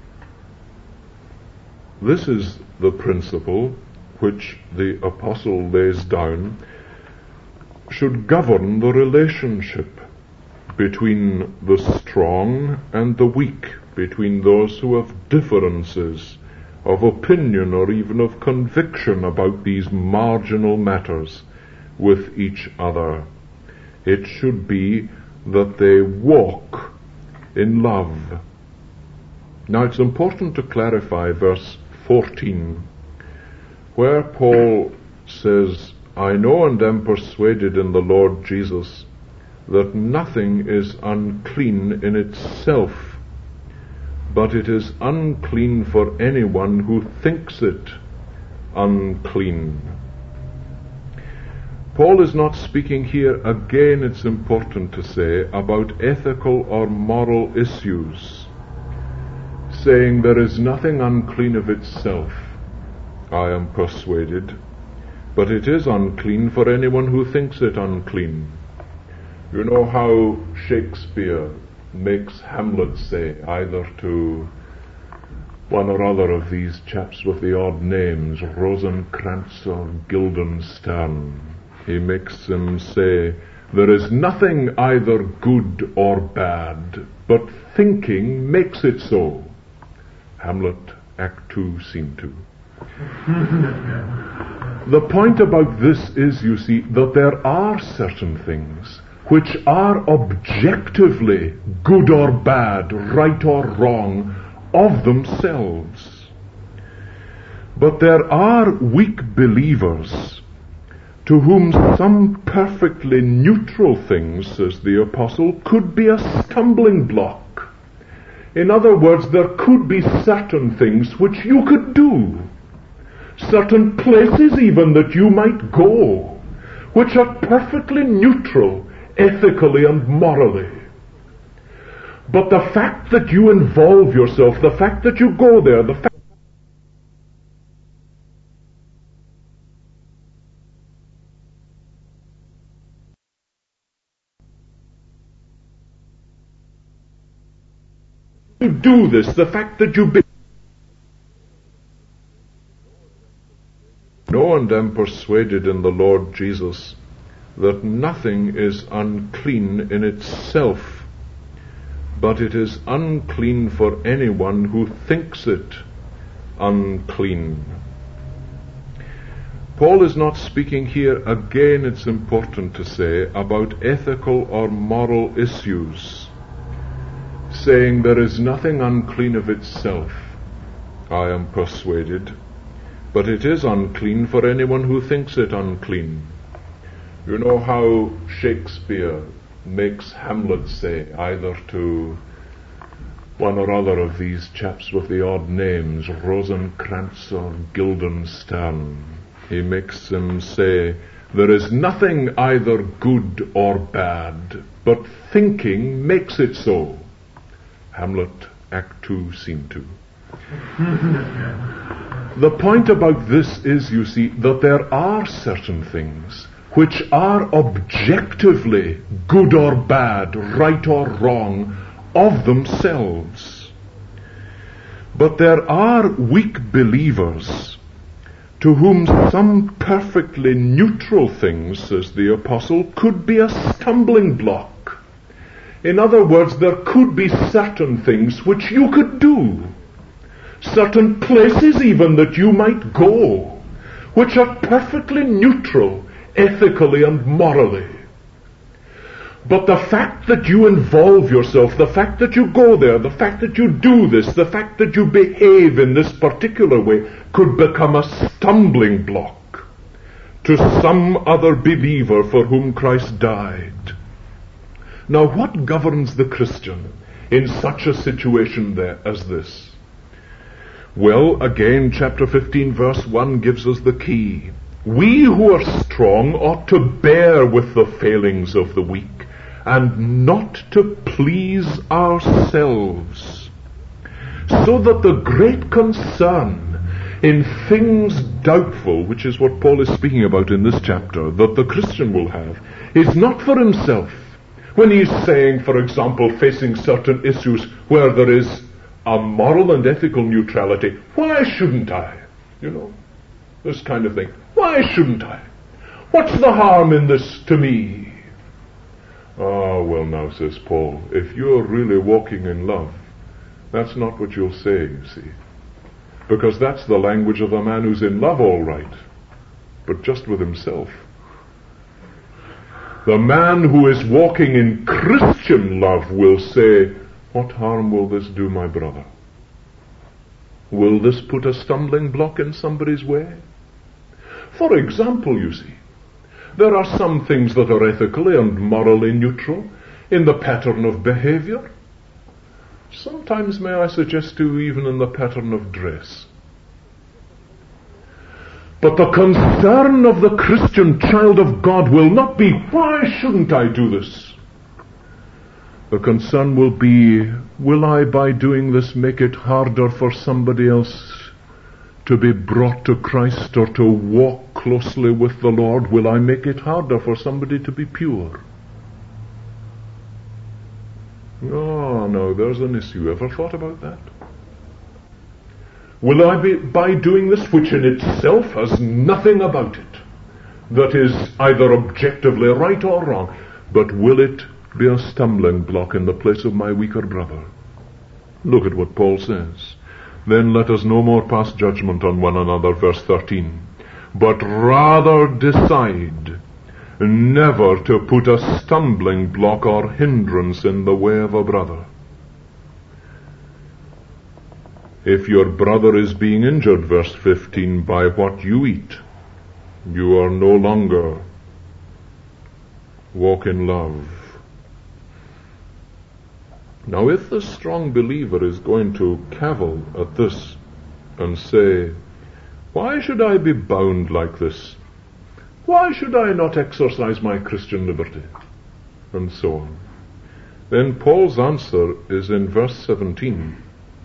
this is the principle which the apostle lays down should govern the relationship between the strong and the weak, between those who have differences of opinion or even of conviction about these marginal matters with each other. It should be that they walk in love. Now it's important to clarify verse 14, where Paul says, I know and am persuaded in the Lord Jesus that nothing is unclean in itself, but it is unclean for anyone who thinks it unclean. Paul is not speaking here, again it's important to say, about ethical or moral issues, saying there is nothing unclean of itself, I am persuaded, but it is unclean for anyone who thinks it unclean. You know how Shakespeare makes Hamlet say, either to one or other of these chaps with the odd names, Rosencrantz or Guildenstern, he makes them say, there is nothing either good or bad, but thinking makes it so. Hamlet, Act 2, Scene 2. The point about this is, you see, that there are certain things which are objectively good or bad, right or wrong, of themselves. But there are weak believers to whom some perfectly neutral things, says the apostle, could be a stumbling block. In other words, there could be certain things which you could do, certain places even that you might go, which are perfectly neutral, ethically and morally. But the fact that you involve yourself, the fact that you go there, the fact you do this, the fact that you know and am persuaded in the Lord Jesus that nothing is unclean in itself, but it is unclean for anyone who thinks it unclean. Paul is not speaking here, again it's important to say, about ethical or moral issues, saying there is nothing unclean of itself, I am persuaded, but it is unclean for anyone who thinks it unclean. You know how Shakespeare makes Hamlet say, either to one or other of these chaps with the odd names, Rosencrantz or Guildenstern, he makes them say, there is nothing either good or bad, but thinking makes it so. Hamlet, Act 2, Scene 2. The point about this is, you see, that there are certain things which are objectively good or bad, right or wrong, of themselves. But there are weak believers to whom some perfectly neutral things, says the apostle, could be a stumbling block. In other words, there could be certain things which you could do, certain places even that you might go, which are perfectly neutral, ethically and morally. But the fact that you involve yourself, the fact that you go there, the fact that you do this, the fact that you behave in this particular way could become a stumbling block to some other believer for whom Christ died. Now, what governs the Christian in such a situation there as this? Well, again, chapter 15, verse 1 gives us the key. We who are strong ought to bear with the failings of the weak, and not to please ourselves, so that the great concern in things doubtful, which is what Paul is speaking about in this chapter, that the Christian will have, is not for himself. When he's saying, for example, facing certain issues where there is a moral and ethical neutrality, why shouldn't I? You know, this kind of thing. Why shouldn't I? What's the harm in this to me? Ah, well now, says Paul, if you're really walking in love, that's not what you'll say, you see. Because that's the language of a man who's in love, all right, but just with himself. The man who is walking in Christian love will say, what harm will this do my brother? Will this put a stumbling block in somebody's way? For example, you see, there are some things that are ethically and morally neutral in the pattern of behavior. Sometimes, may I suggest to you, even in the pattern of dress. But the concern of the Christian child of God will not be, why shouldn't I do this? The concern will be, will I by doing this make it harder for somebody else to be brought to Christ or to walk closely with the Lord? Will I make it harder for somebody to be pure? No, there's an issue. Ever thought about that? Will I be, by doing this, which in itself has nothing about it that is either objectively right or wrong, but will it be a stumbling block in the place of my weaker brother? Look at what Paul says. Then let us no more pass judgment on one another, verse 13, but rather decide never to put a stumbling block or hindrance in the way of a brother. If your brother is being injured, verse 15, by what you eat, you are no longer walk in love. Now, if the strong believer is going to cavil at this and say, why should I be bound like this? Why should I not exercise my Christian liberty? And so on. Then Paul's answer is in verse 17,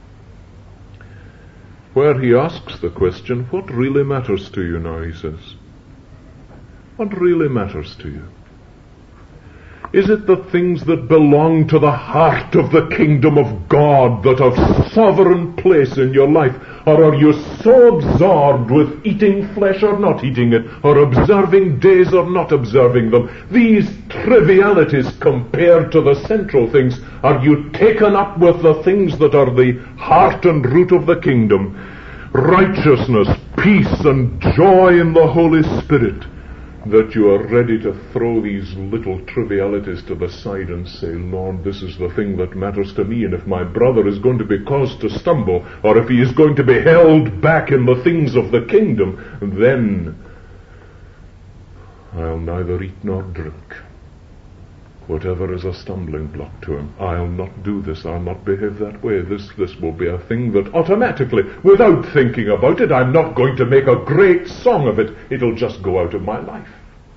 where he asks the question, what really matters to you now, he says. What really matters to you? Is it the things that belong to the heart of the kingdom of God that have sovereign place in your life? Or are you so absorbed with eating flesh or not eating it, or observing days or not observing them? These trivialities compared to the central things. Are you taken up with the things that are the heart and root of the kingdom? Righteousness, peace, and joy in the Holy Spirit, that you are ready to throw these little trivialities to the side and say, Lord, this is the thing that matters to me, and if my brother is going to be caused to stumble, or if he is going to be held back in the things of the kingdom, then I'll neither eat nor drink. Whatever is a stumbling block to him, I'll not do this, I'll not behave that way. This will be a thing that automatically, without thinking about it, I'm not going to make a great song of it. It'll just go out of my life.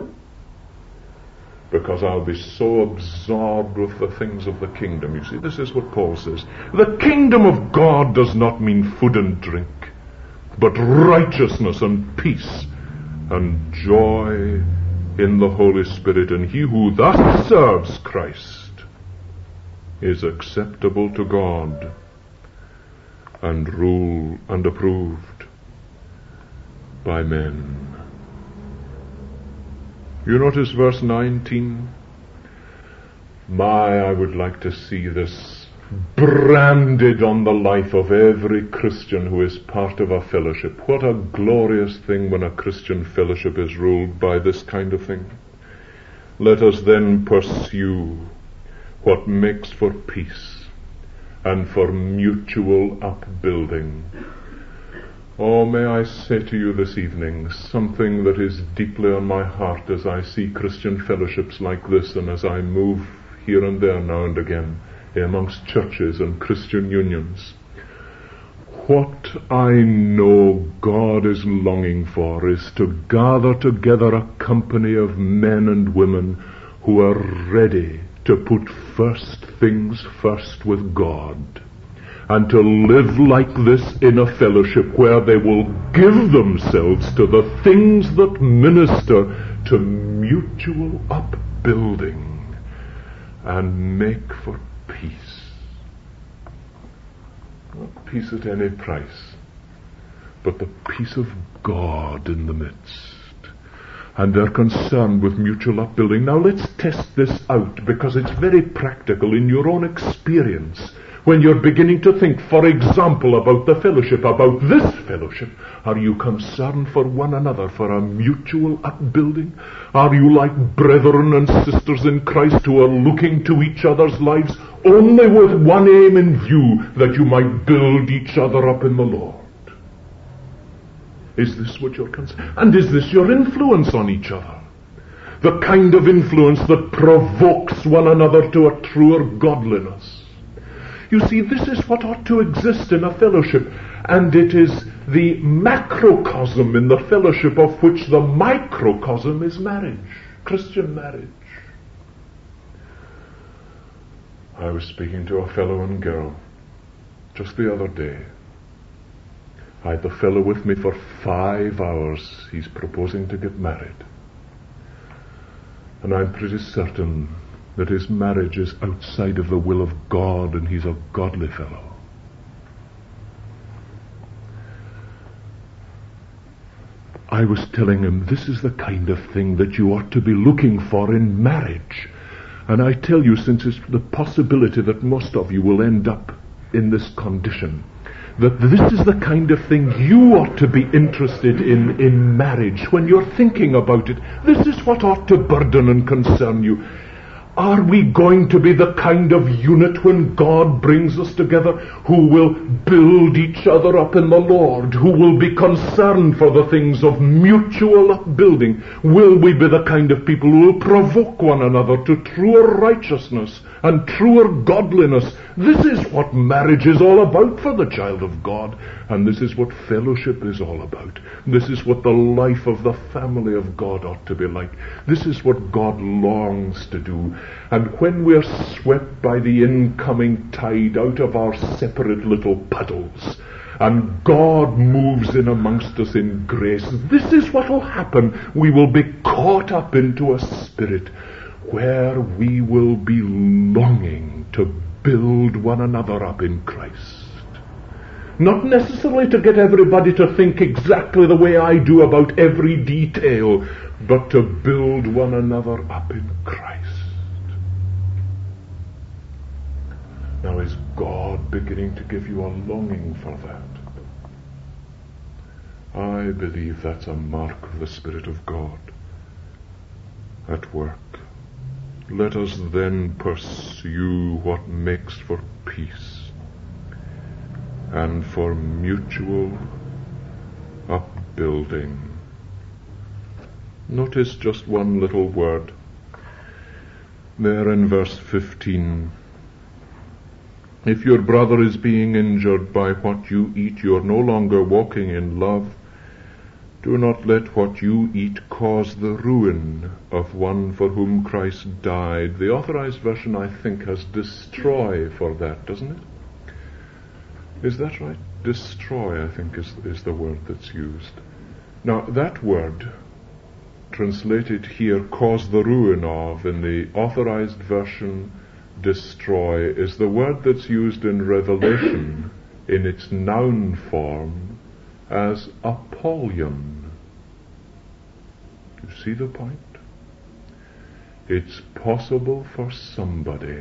Because I'll be so absorbed with the things of the kingdom. You see, this is what Paul says. The kingdom of God does not mean food and drink. but righteousness and peace and joy in the Holy Spirit. And he who thus serves Christ is acceptable to God and rule and approved by men. You notice verse 19? I would like to see this branded on the life of every Christian who is part of a fellowship. What a glorious thing when a Christian fellowship is ruled by this kind of thing. Let us then pursue what makes for peace and for mutual upbuilding. Oh, may I say to you this evening something that is deeply on my heart as I see Christian fellowships like this, and as I move here and there now and again amongst churches and Christian unions. What I know God is longing for is to gather together a company of men and women who are ready to put first things first with God, and to live like this in a fellowship where they will give themselves to the things that minister to mutual upbuilding and make for peace. Not peace at any price, but the peace of God in the midst. And they're concerned with mutual upbuilding. Now let's test this out, because it's very practical in your own experience. When you're beginning to think, for example, about the fellowship, about this fellowship, are you concerned for one another, for a mutual upbuilding? Are you like brethren and sisters in Christ who are looking to each other's lives only with one aim in view, that you might build each other up in the Lord? Is this what you're concerned? And is this your influence on each other? The kind of influence that provokes one another to a truer godliness. You see, this is what ought to exist in a fellowship, and it is the macrocosm in the fellowship of which the microcosm is marriage, Christian marriage. I was speaking to a fellow and girl just the other day. I had the fellow with me for 5 hours. He's proposing to get married. And I'm pretty certain that his marriage is outside of the will of God, and he's a godly fellow. I was telling him, this is the kind of thing that you ought to be looking for in marriage. And I tell you, since it's the possibility that most of you will end up in this condition, that this is the kind of thing you ought to be interested in marriage. When you're thinking about it, this is what ought to burden and concern you. Are we going to be the kind of unit when God brings us together who will build each other up in the Lord, who will be concerned for the things of mutual upbuilding? Will we be the kind of people who will provoke one another to truer righteousness and truer godliness? This is what marriage is all about for the child of God, and this is what fellowship is all about. This is what the life of the family of God ought to be like. This is what God longs to do. And when we're swept by the incoming tide out of our separate little puddles, and God moves in amongst us in grace, this is what will happen. We will be caught up into a spirit where we will be longing to build one another up in Christ. Not necessarily to get everybody to think exactly the way I do about every detail, but to build one another up in Christ. Now, is God beginning to give you a longing for that? I believe that's a mark of the Spirit of God at work. Let us then pursue what makes for peace and for mutual upbuilding. Notice just one little word there in verse 15. If your brother is being injured by what you eat, you are no longer walking in love. Do not let what you eat cause the ruin of one for whom Christ died. The Authorized Version, I think, has destroy for that, doesn't it? Is that right? Destroy, I think, is the word that's used. Now, that word, translated here, cause the ruin of, in the Authorized Version, destroy, is the word that's used in Revelation in its noun form as Apollyon. You see the point? It's possible for somebody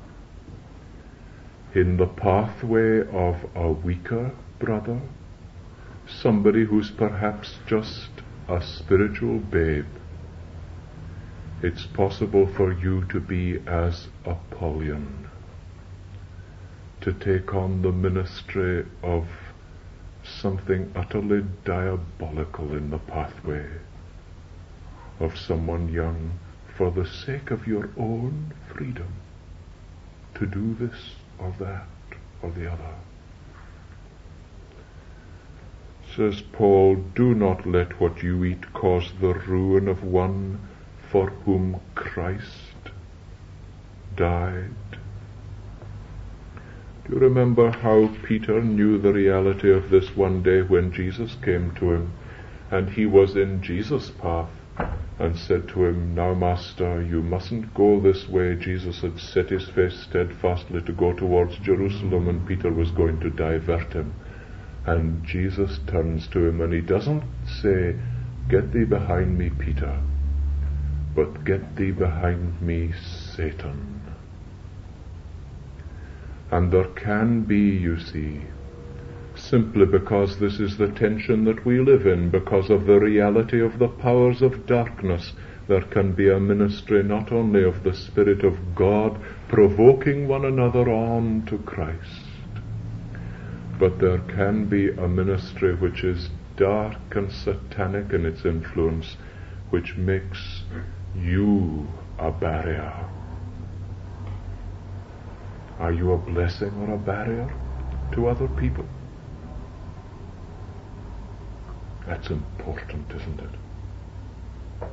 in the pathway of a weaker brother, somebody who's perhaps just a spiritual babe, it's possible for you to be as Apollyon, to take on the ministry of something utterly diabolical in the pathway of someone young, for the sake of your own freedom, to do this or that or the other. Says Paul, do not let what you eat cause the ruin of one for whom Christ died. Do you remember how Peter knew the reality of this one day when Jesus came to him and he was in Jesus' path and said to him, now, Master, you mustn't go this way. Jesus had set his face steadfastly to go towards Jerusalem, and Peter was going to divert him. And Jesus turns to him and he doesn't say, get thee behind me, Peter, but get thee behind me, Satan. And there can be, you see, simply because this is the tension that we live in, because of the reality of the powers of darkness, there can be a ministry not only of the Spirit of God provoking one another on to Christ, but there can be a ministry which is dark and satanic in its influence, which makes you a barrier. Are you a blessing or a barrier to other people? That's important, isn't it?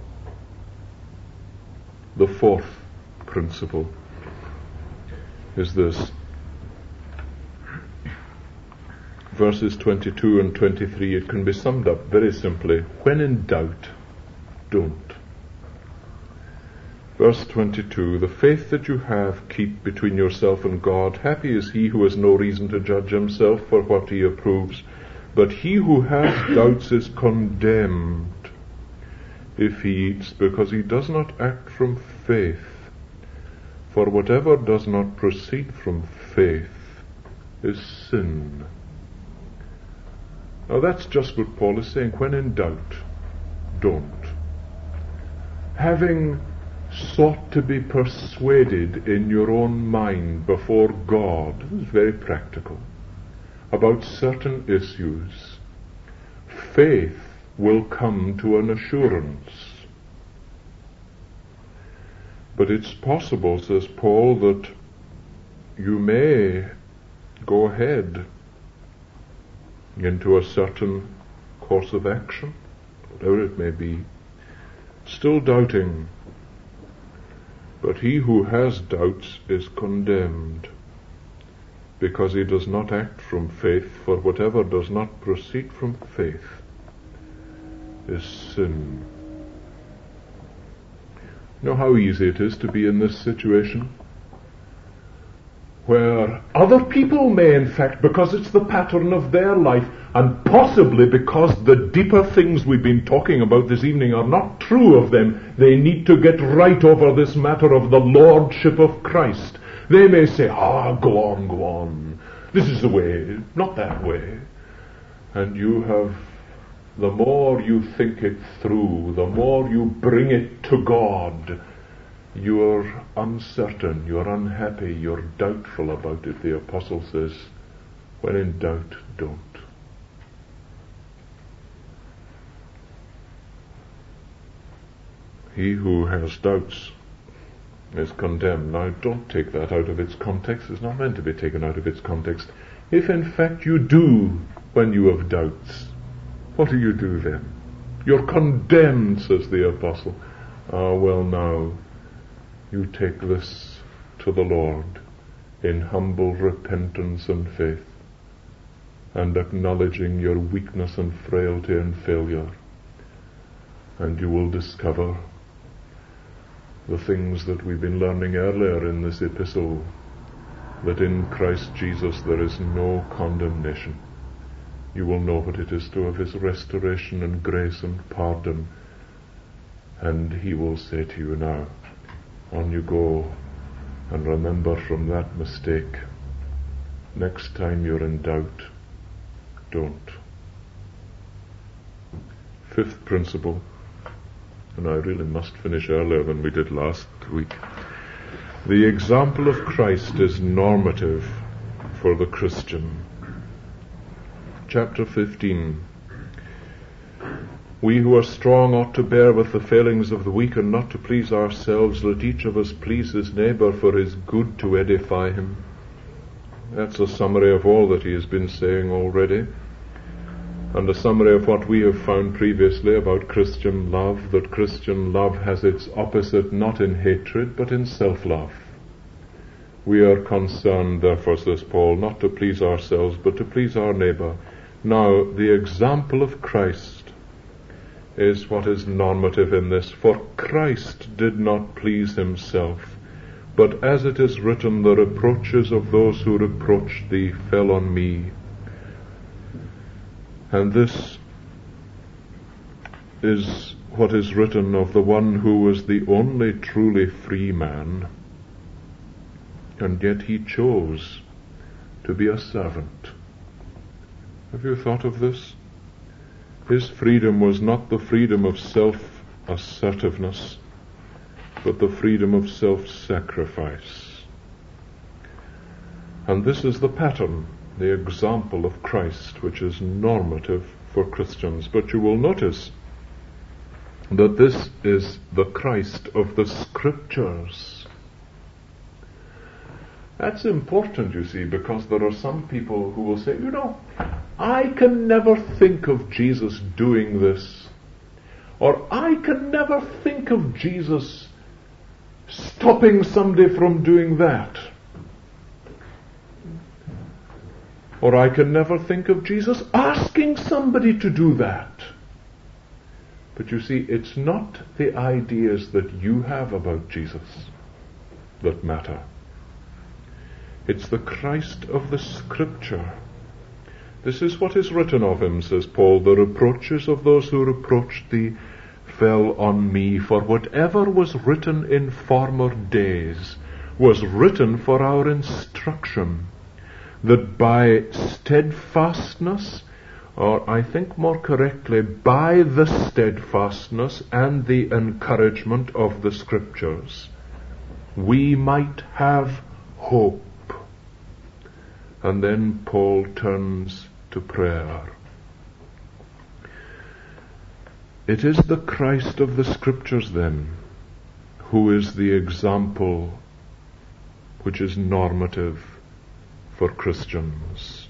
The fourth principle is this. Verses 22 and 23, it can be summed up very simply. When in doubt, don't. Verse 22, the faith that you have keep between yourself and God. Happy is he who has no reason to judge himself for what he approves. But he who has doubts is condemned if he eats, because he does not act from faith. For whatever does not proceed from faith is sin. Now that's just what Paul is saying. When in doubt, don't. Having sought to be persuaded in your own mind before God, this is very practical, about certain issues, faith will come to an assurance. But it's possible, says Paul, that you may go ahead into a certain course of action, whatever it may be, still doubting. But he who has doubts is condemned, because he does not act from faith, for whatever does not proceed from faith is sin. You know how easy it is to be in this situation, where other people may, in fact, because it's the pattern of their life, and possibly because the deeper things we've been talking about this evening are not true of them, they need to get right over this matter of the lordship of Christ. They may say, go on. This is the way, not that way. And you have, the more you think it through, the more you bring it to God, you're uncertain, you're unhappy, you're doubtful about it. The apostle says, when in doubt, don't. He who has doubts is condemned. Now, don't take that out of its context. It's not meant to be taken out of its context. If in fact you do, when you have doubts, what do you do then? You're condemned, says the apostle. Well now, you take this to the Lord in humble repentance and faith. and acknowledging your weakness and frailty and failure. And you will discover the things that we've been learning earlier in this epistle, that in Christ Jesus there is no condemnation. You will know what it is to have His restoration and grace and pardon. And He will say to you, now, on you go, and remember from that mistake, next time you're in doubt, don't. Fifth principle, and I really must finish earlier than we did last week. The example of Christ is normative for the Christian. Chapter 15. We who are strong ought to bear with the failings of the weak and not to please ourselves. Let each of us please his neighbour for his good to edify him. That's a summary of all that he has been saying already, and a summary of what we have found previously about Christian love, that Christian love has its opposite not in hatred but in self-love. We are concerned, therefore, says Paul, not to please ourselves but to please our neighbour. Now, the example of Christ is what is normative in this. For Christ did not please himself, but as it is written, the reproaches of those who reproached thee fell on me. And this is what is written of the one who was the only truly free man, and yet he chose to be a servant. Have you thought of this? His freedom was not the freedom of self-assertiveness, but the freedom of self-sacrifice. And this is the pattern, the example of Christ, which is normative for Christians. But you will notice that this is the Christ of the Scriptures. That's important, you see, because there are some people who will say, I can never think of Jesus doing this, or I can never think of Jesus stopping somebody from doing that, or I can never think of Jesus asking somebody to do that. But you see, it's not the ideas that you have about Jesus that matter. It's the Christ of the Scripture. This is what is written of him, says Paul, the reproaches of those who reproached thee fell on me, for whatever was written in former days was written for our instruction, that by steadfastness, or I think more correctly, by the steadfastness and the encouragement of the Scriptures, we might have hope. And then Paul turns to prayer. It is the Christ of the Scriptures, then, who is the example which is normative for Christians.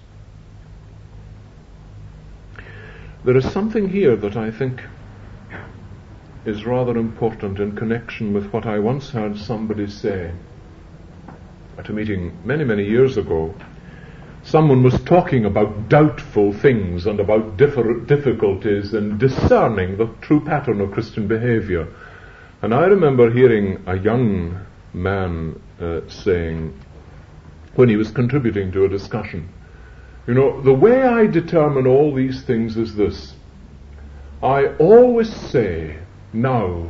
There is something here that I think is rather important in connection with what I once heard somebody say at a meeting many, many years ago. Someone was talking about doubtful things and about difficulties in discerning the true pattern of Christian behavior. And I remember hearing a young man saying, when he was contributing to a discussion, the way I determine all these things is this. I always say, now,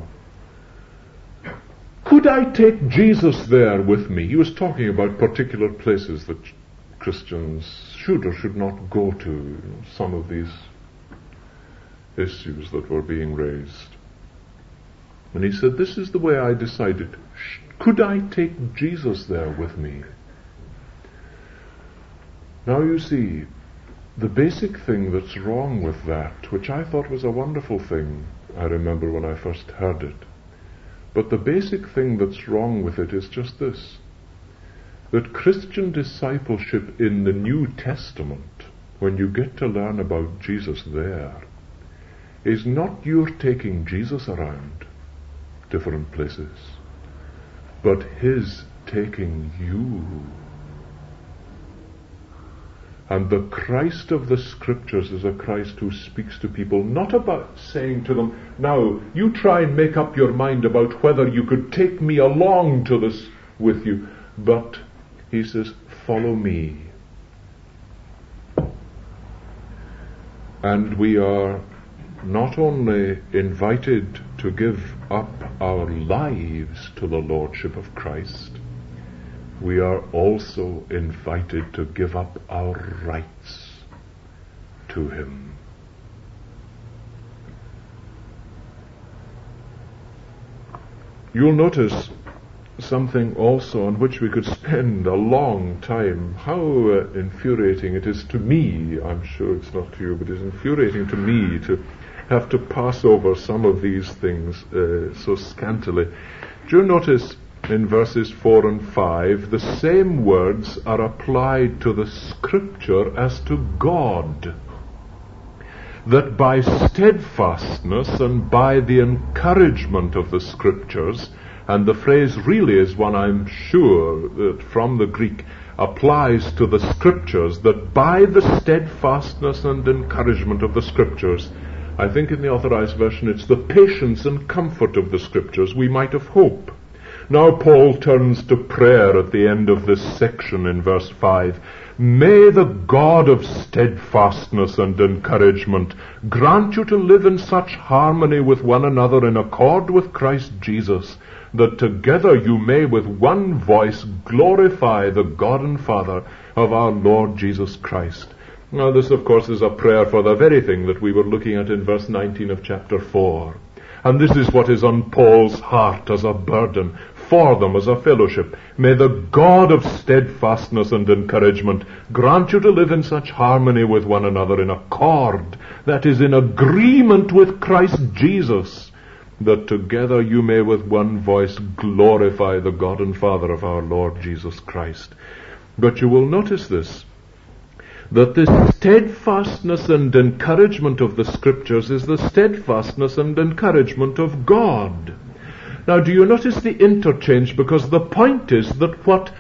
could I take Jesus there with me? He was talking about particular places that Christians should or should not go to, some of these issues that were being raised. And he said, this is the way I decided. Could I take Jesus there with me? Now you see, the basic thing that's wrong with that, which I thought was a wonderful thing, I remember when I first heard it, but the basic thing that's wrong with it is just this, that Christian discipleship in the New Testament, when you get to learn about Jesus there, is not your taking Jesus around different places, but his taking you. And the Christ of the Scriptures is a Christ who speaks to people, not about saying to them, now, you try and make up your mind about whether you could take me along to this with you. But he says, follow me. And we are not only invited to give up our lives to the Lordship of Christ, we are also invited to give up our rights to him. You'll notice something also on which we could spend a long time. How infuriating it is to me, I'm sure it's not to you, but it's infuriating to me to have to pass over some of these things so scantily. Do you notice in verses 4 and 5, the same words are applied to the Scripture as to God? That by steadfastness and by the encouragement of the Scriptures, and the phrase really is one, I'm sure, that from the Greek applies to the Scriptures, that by the steadfastness and encouragement of the Scriptures, I think in the Authorized Version it's the patience and comfort of the Scriptures, we might have hope. Now Paul turns to prayer at the end of this section in verse 5. May the God of steadfastness and encouragement grant you to live in such harmony with one another in accord with Christ Jesus, that together you may with one voice glorify the God and Father of our Lord Jesus Christ. Now this, of course, is a prayer for the very thing that we were looking at in verse 19 of chapter 4. And this is what is on Paul's heart as a burden for them as a fellowship. May the God of steadfastness and encouragement grant you to live in such harmony with one another in accord, that is, in agreement with Christ Jesus, that together you may with one voice glorify the God and Father of our Lord Jesus Christ. But you will notice this, that the steadfastness and encouragement of the Scriptures is the steadfastness and encouragement of God. Now, do you notice the interchange? Because the point is that what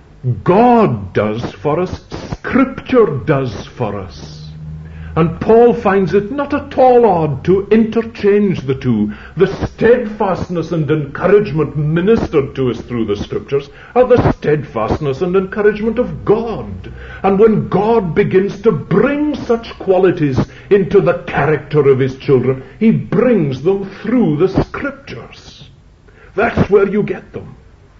God does for us, Scripture does for us. And Paul finds it not at all odd to interchange the two. The steadfastness and encouragement ministered to us through the Scriptures are the steadfastness and encouragement of God. And when God begins to bring such qualities into the character of his children, he brings them through the Scriptures. That's where you get them.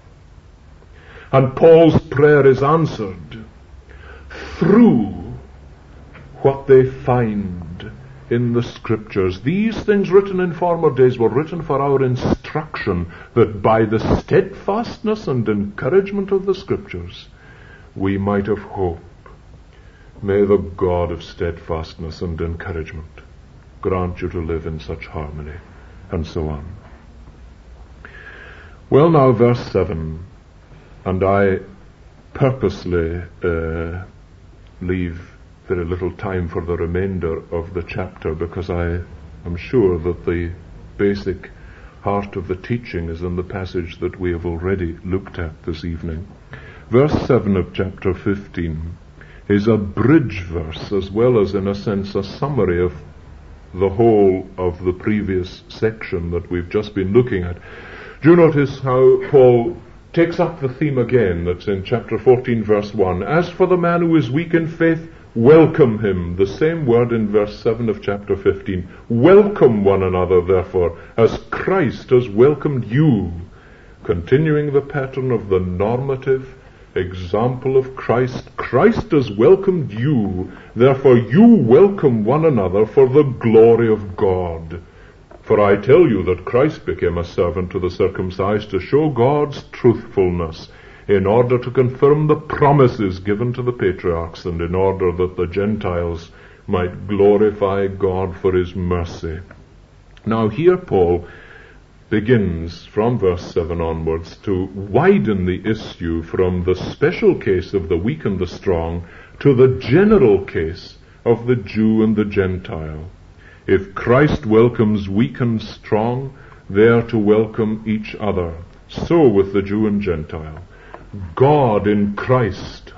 And Paul's prayer is answered through what they find in the Scriptures. These things written in former days were written for our instruction, that by the steadfastness and encouragement of the Scriptures we might have hope. May the God of steadfastness and encouragement grant you to live in such harmony, and so on. Well, now, verse 7, and I purposely leave very little time for the remainder of the chapter, because I am sure that the basic heart of the teaching is in the passage that we have already looked at this evening. Verse 7 of chapter 15 is a bridge verse, as well as, in a sense, a summary of the whole of the previous section that we've just been looking at. Do you notice how Paul takes up the theme again that's in chapter 14, verse 1? As for the man who is weak in faith, welcome him. The same word in verse 7 of chapter 15. Welcome one another, therefore, as Christ has welcomed you. Continuing the pattern of the normative example of Christ, Christ has welcomed you. Therefore you welcome one another for the glory of God. For I tell you that Christ became a servant to the circumcised to show God's truthfulness, in order to confirm the promises given to the patriarchs, and in order that the Gentiles might glorify God for his mercy. Now here Paul begins from verse 7 onwards to widen the issue from the special case of the weak and the strong to the general case of the Jew and the Gentile. If Christ welcomes weak and strong, they are to welcome each other. So with the Jew and Gentile. God in Christ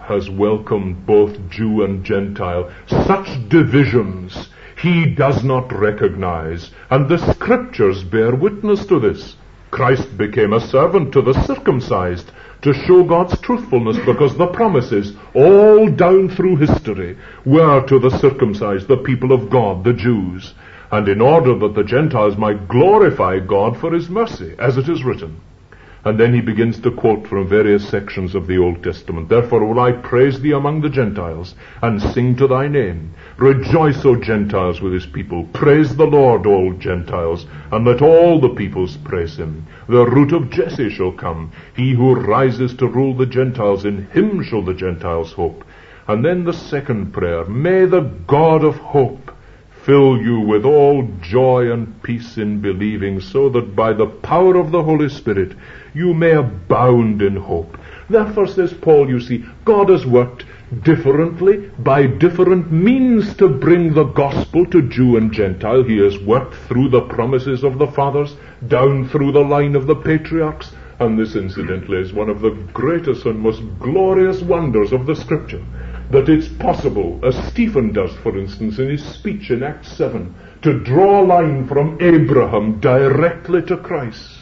has welcomed both Jew and Gentile. Such divisions he does not recognize, and the Scriptures bear witness to this. Christ became a servant to the circumcised to show God's truthfulness, because the promises all down through history were to the circumcised, the people of God, the Jews, and in order that the Gentiles might glorify God for his mercy, as it is written. And then he begins to quote from various sections of the Old Testament. Therefore will I praise thee among the Gentiles, and sing to thy name. Rejoice, O Gentiles, with his people. Praise the Lord, all Gentiles, and let all the peoples praise him. The root of Jesse shall come, he who rises to rule the Gentiles. In him shall the Gentiles hope. And then the second prayer, may the God of hope fill you with all joy and peace in believing, so that by the power of the Holy Spirit you may abound in hope. Therefore, says Paul, you see, God has worked differently, by different means, to bring the gospel to Jew and Gentile. He has worked through the promises of the fathers, down through the line of the patriarchs, and this, incidentally, is one of the greatest and most glorious wonders of the Scripture, that it's possible, as Stephen does, for instance, in his speech in Acts 7, to draw a line from Abraham directly to Christ.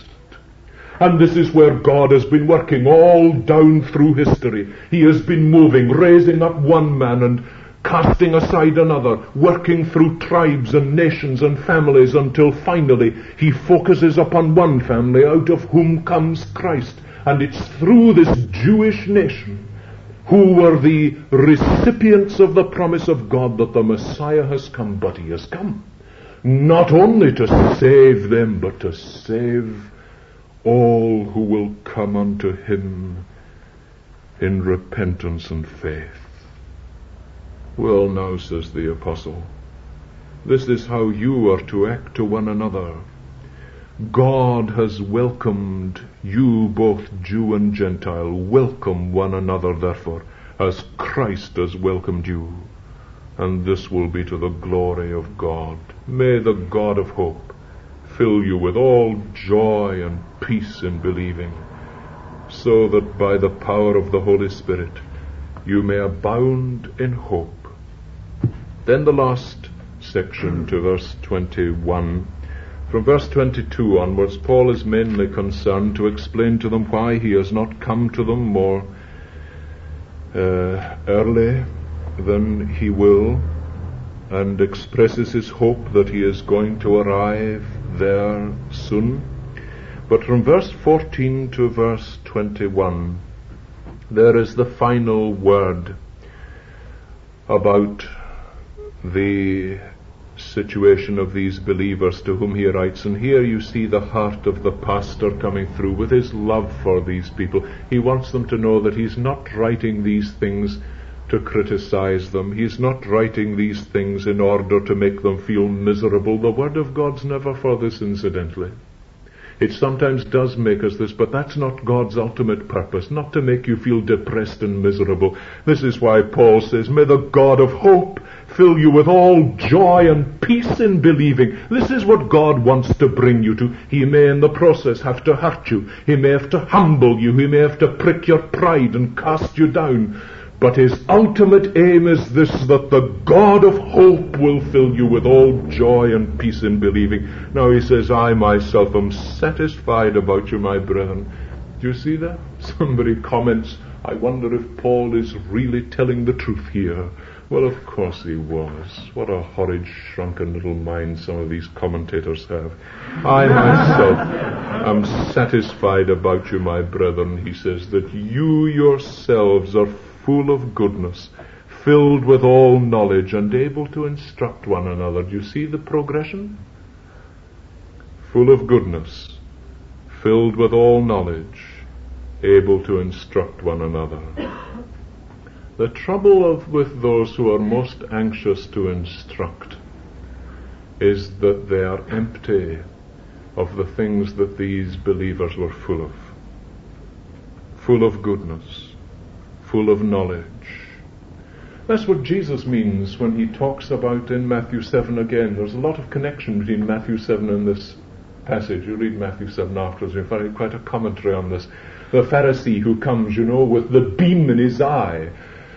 And this is where God has been working all down through history. He has been moving, raising up one man and casting aside another, working through tribes and nations and families, until finally he focuses upon one family, out of whom comes Christ. And it's through this Jewish nation, who were the recipients of the promise of God, that the Messiah has come. But he has come not only to save them, but to save all who will come unto him in repentance and faith. Well, now, says the apostle, this is how you are to act to one another. God has welcomed you, both Jew and Gentile. Welcome one another, therefore, as Christ has welcomed you. And this will be to the glory of God. May the God of hope fill you with all joy and peace in believing, so that by the power of the Holy Spirit you may abound in hope. Then the last section to verse 21. From verse 22 onwards, Paul is mainly concerned to explain to them why he has not come to them more early than he will, and expresses his hope that he is going to arrive there soon. But from verse 14 to verse 21, there is the final word about the situation of these believers to whom he writes. And here you see the heart of the pastor coming through with his love for these people. He wants them to know that he's not writing these things to criticize them. He's not writing these things in order to make them feel miserable. The Word of God's never for this, incidentally. It sometimes does make us this, but that's not God's ultimate purpose, not to make you feel depressed and miserable. This is why Paul says, may the God of hope fill you with all joy and peace in believing. This is what God wants to bring you to. He may in the process have to hurt you. He may have to humble you. He may have to prick your pride and cast you down. But his ultimate aim is this, that the God of hope will fill you with all joy and peace in believing. Now he says, I myself am satisfied about you, my brethren. Do you see that? Somebody comments, I wonder if Paul is really telling the truth here. Well, of course he was. What a horrid, shrunken little mind some of these commentators have. I myself am satisfied about you, my brethren, he says, that you yourselves are full of goodness, filled with all knowledge, and able to instruct one another. Do you see the progression? Full of goodness, filled with all knowledge, able to instruct one another. The trouble with those who are most anxious to instruct is that they are empty of the things that these believers were full of. Full of goodness, full of knowledge. That's what Jesus means when he talks about in Matthew 7 again. There's a lot of connection between Matthew 7 and this passage. You read Matthew 7 afterwards, you'll find quite a commentary on this. The Pharisee who comes, with the beam in his eye,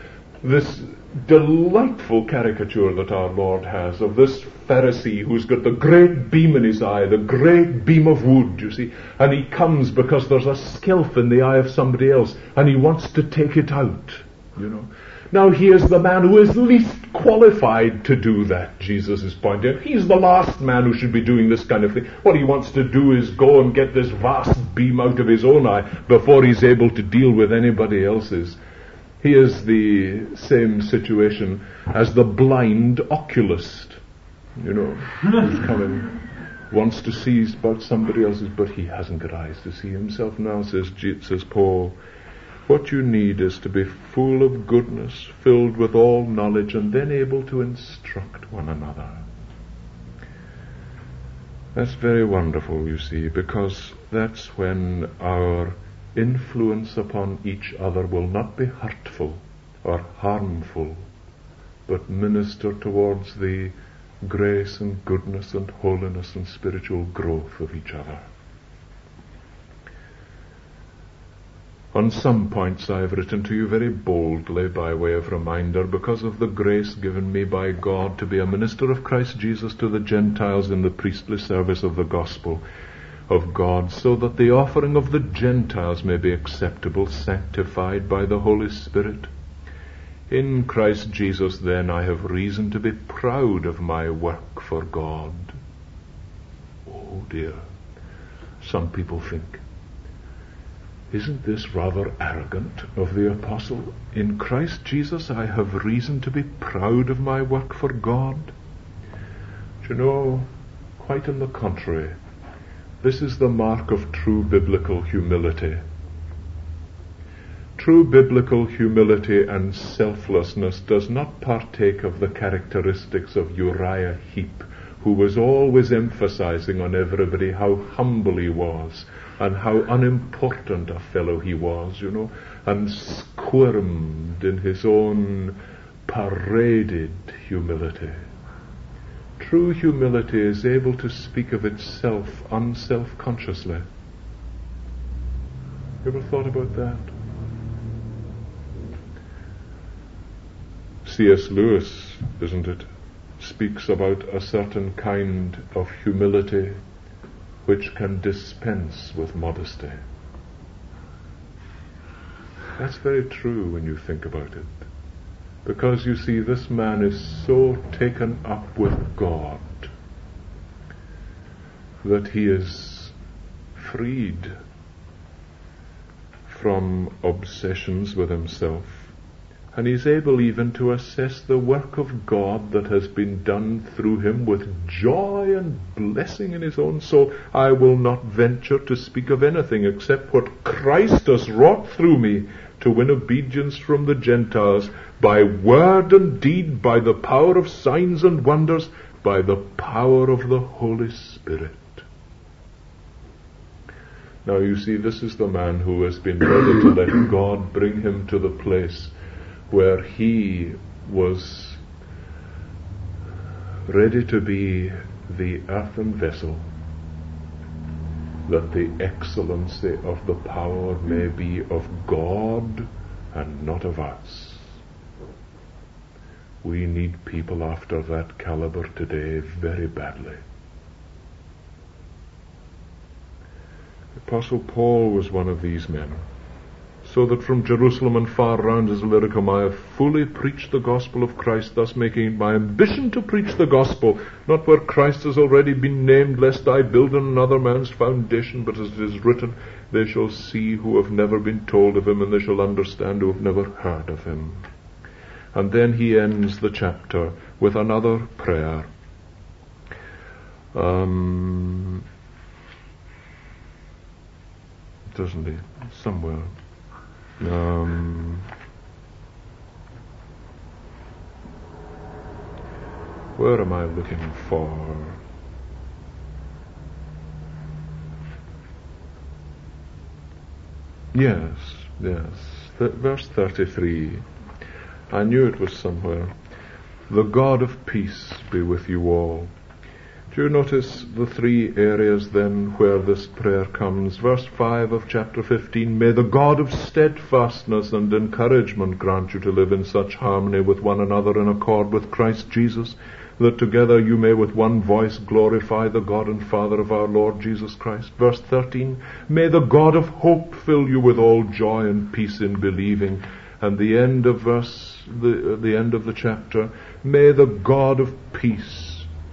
this delightful caricature that our Lord has of this Pharisee who's got the great beam in his eye, the great beam of wood, you see, and he comes because there's a schelp in the eye of somebody else, and he wants to take it out, you know. Now he is the man who is least qualified to do that, Jesus is pointing out. He's the last man who should be doing this kind of thing. What he wants to do is go and get this vast beam out of his own eye before he's able to deal with anybody else's. He is the same situation as the blind oculist, you know, who's coming, wants to see about somebody else's, but he hasn't got eyes to see himself now, says Paul. What you need is to be full of goodness, filled with all knowledge, and then able to instruct one another. That's very wonderful, you see, because that's when our influence upon each other will not be hurtful or harmful, but minister towards the grace and goodness and holiness and spiritual growth of each other. On some points I have written to you very boldly by way of reminder, because of the grace given me by God to be a minister of Christ Jesus to the Gentiles in the priestly service of the gospel of God, so that the offering of the Gentiles may be acceptable, sanctified by the Holy Spirit. In Christ Jesus, then, I have reason to be proud of my work for God. Oh dear, some people think, isn't this rather arrogant of the apostle? In Christ Jesus I have reason to be proud of my work for God. Do you know, quite on the contrary, this is the mark of true biblical humility. True biblical humility and selflessness does not partake of the characteristics of Uriah Heep, who was always emphasizing on everybody how humble he was and how unimportant a fellow he was, you know, and squirmed in his own paraded humility. True humility is able to speak of itself unself-consciously. You ever thought about that? C.S. Lewis, isn't it, speaks about a certain kind of humility which can dispense with modesty. That's very true when you think about it. Because you see, this man is so taken up with God that he is freed from obsessions with himself, and he's able even to assess the work of God that has been done through him with joy and blessing in his own soul. I will not venture to speak of anything except what Christ has wrought through me to win obedience from the Gentiles, by word and deed, by the power of signs and wonders, by the power of the Holy Spirit. Now you see, this is the man who has been ready to let God bring him to the place where he was ready to be the earthen vessel, that the excellency of the power may be of God and not of us. We need people after that caliber today very badly. Apostle Paul was one of these men, so that from Jerusalem and far round his Illyricum I have fully preached the gospel of Christ, thus making it my ambition to preach the gospel, not where Christ has already been named, lest I build on another man's foundation, but as it is written, they shall see who have never been told of him, and they shall understand who have never heard of him. And then he ends the chapter with another prayer. Doesn't he? Somewhere. Where am I looking for? Yes. Verse 33. I knew it was somewhere. The God of peace be with you all. Do you notice the three areas then where this prayer comes? Verse 5 of chapter 15, may the God of steadfastness and encouragement grant you to live in such harmony with one another in accord with Christ Jesus, that together you may with one voice glorify the God and Father of our Lord Jesus Christ. Verse 13, may the God of hope fill you with all joy and peace in believing. And the end of the end of the chapter, may the God of peace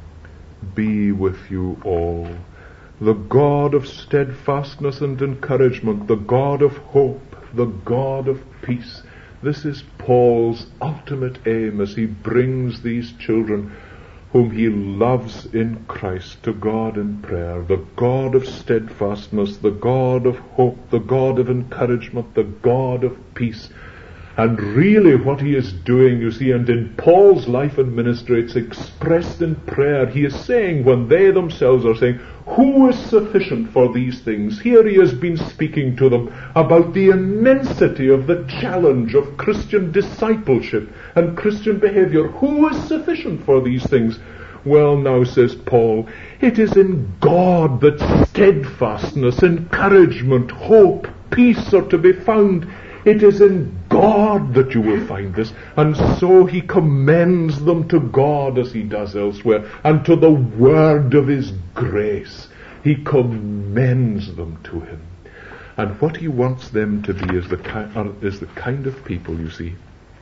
be with you all. The God of steadfastness and encouragement, the God of hope, the God of peace. This is Paul's ultimate aim as he brings these children whom he loves in Christ to God in prayer. The God of steadfastness, the God of hope, the God of encouragement, the God of peace. And really what he is doing, you see, and in Paul's life and ministry, it's expressed in prayer. He is saying, when they themselves are saying, who is sufficient for these things? Here he has been speaking to them about the immensity of the challenge of Christian discipleship and Christian behavior. Who is sufficient for these things? Well, now, says Paul, it is in God that steadfastness, encouragement, hope, peace are to be found. It is in God that you will find this. And so he commends them to God as he does elsewhere, and to the word of his grace. He commends them to him. And what he wants them to be is the kind of people, you see,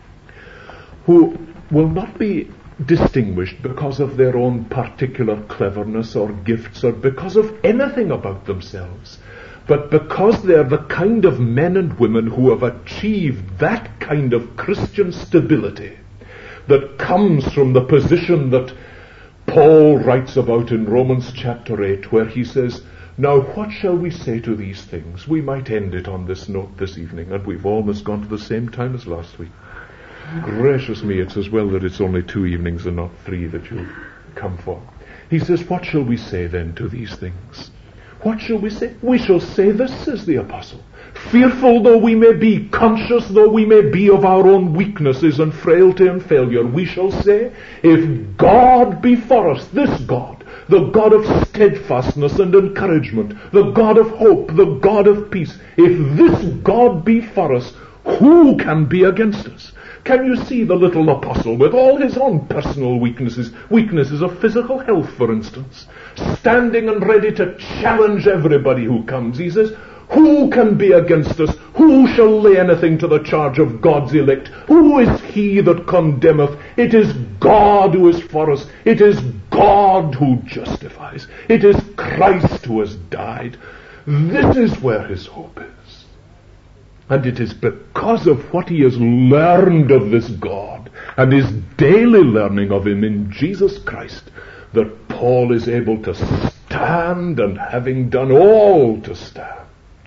who will not be distinguished because of their own particular cleverness or gifts or because of anything about themselves, but because they're the kind of men and women who have achieved that kind of Christian stability that comes from the position that Paul writes about in Romans chapter 8, where he says, now what shall we say to these things? We might end it on this note this evening, and we've almost gone to the same time as last week. Gracious me, it's as well that it's only 2 evenings and not 3 that you come for. He says, what shall we say then to these things? What shall we say? We shall say this, says the apostle. Fearful though we may be, conscious though we may be of our own weaknesses and frailty and failure, we shall say, if God be for us, this God, the God of steadfastness and encouragement, the God of hope, the God of peace, if this God be for us, who can be against us? Can you see the little apostle with all his own personal weaknesses of physical health, for instance, standing and ready to challenge everybody who comes? He says, who can be against us? Who shall lay anything to the charge of God's elect? Who is he that condemneth? It is God who is for us. It is God who justifies. It is Christ who has died. This is where his hope is. And it is because of what he has learned of this God and his daily learning of him in Jesus Christ that Paul is able to stand, and having done all to stand.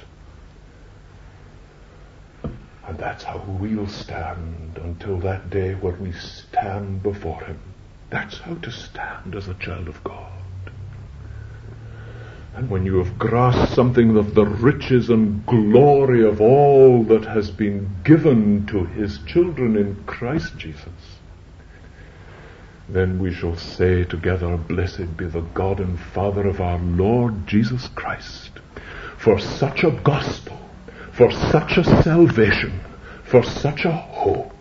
And that's how we'll stand until that day when we stand before him. That's how to stand as a child of God. And when you have grasped something of the riches and glory of all that has been given to his children in Christ Jesus, then we shall say together, blessed be the God and Father of our Lord Jesus Christ, for such a gospel, for such a salvation, for such a hope,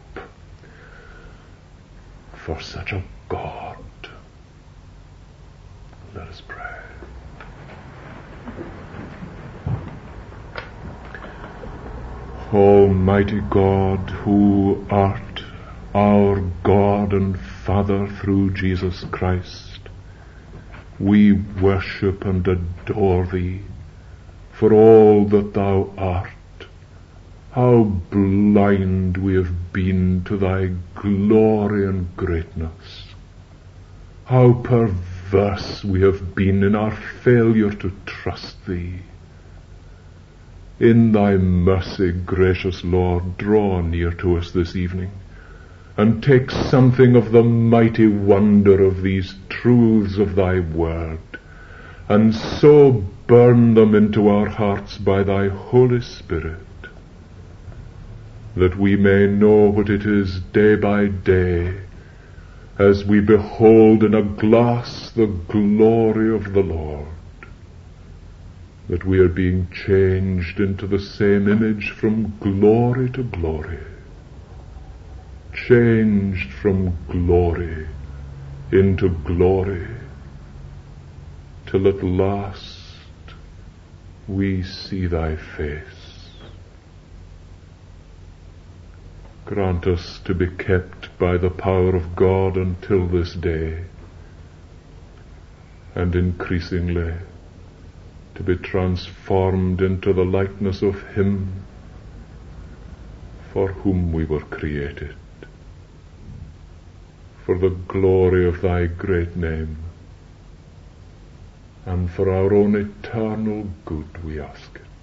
for such a God. Let us pray. Almighty God, who art our God and Father through Jesus Christ, we worship and adore thee for all that thou art. How blind we have been to thy glory and greatness. How perverse we have been in our failure to trust thee. In thy mercy, gracious Lord, draw near to us this evening and take something of the mighty wonder of these truths of thy word, and so burn them into our hearts by thy Holy Spirit, that we may know what it is day by day, as we behold in a glass the glory of the Lord, that we are being changed into the same image from glory to glory, changed from glory into glory, till at last we see thy face. Grant us to be kept by the power of God until this day, and increasingly to be transformed into the likeness of Him for whom we were created, for the glory of thy great name, and for our own eternal good we ask it.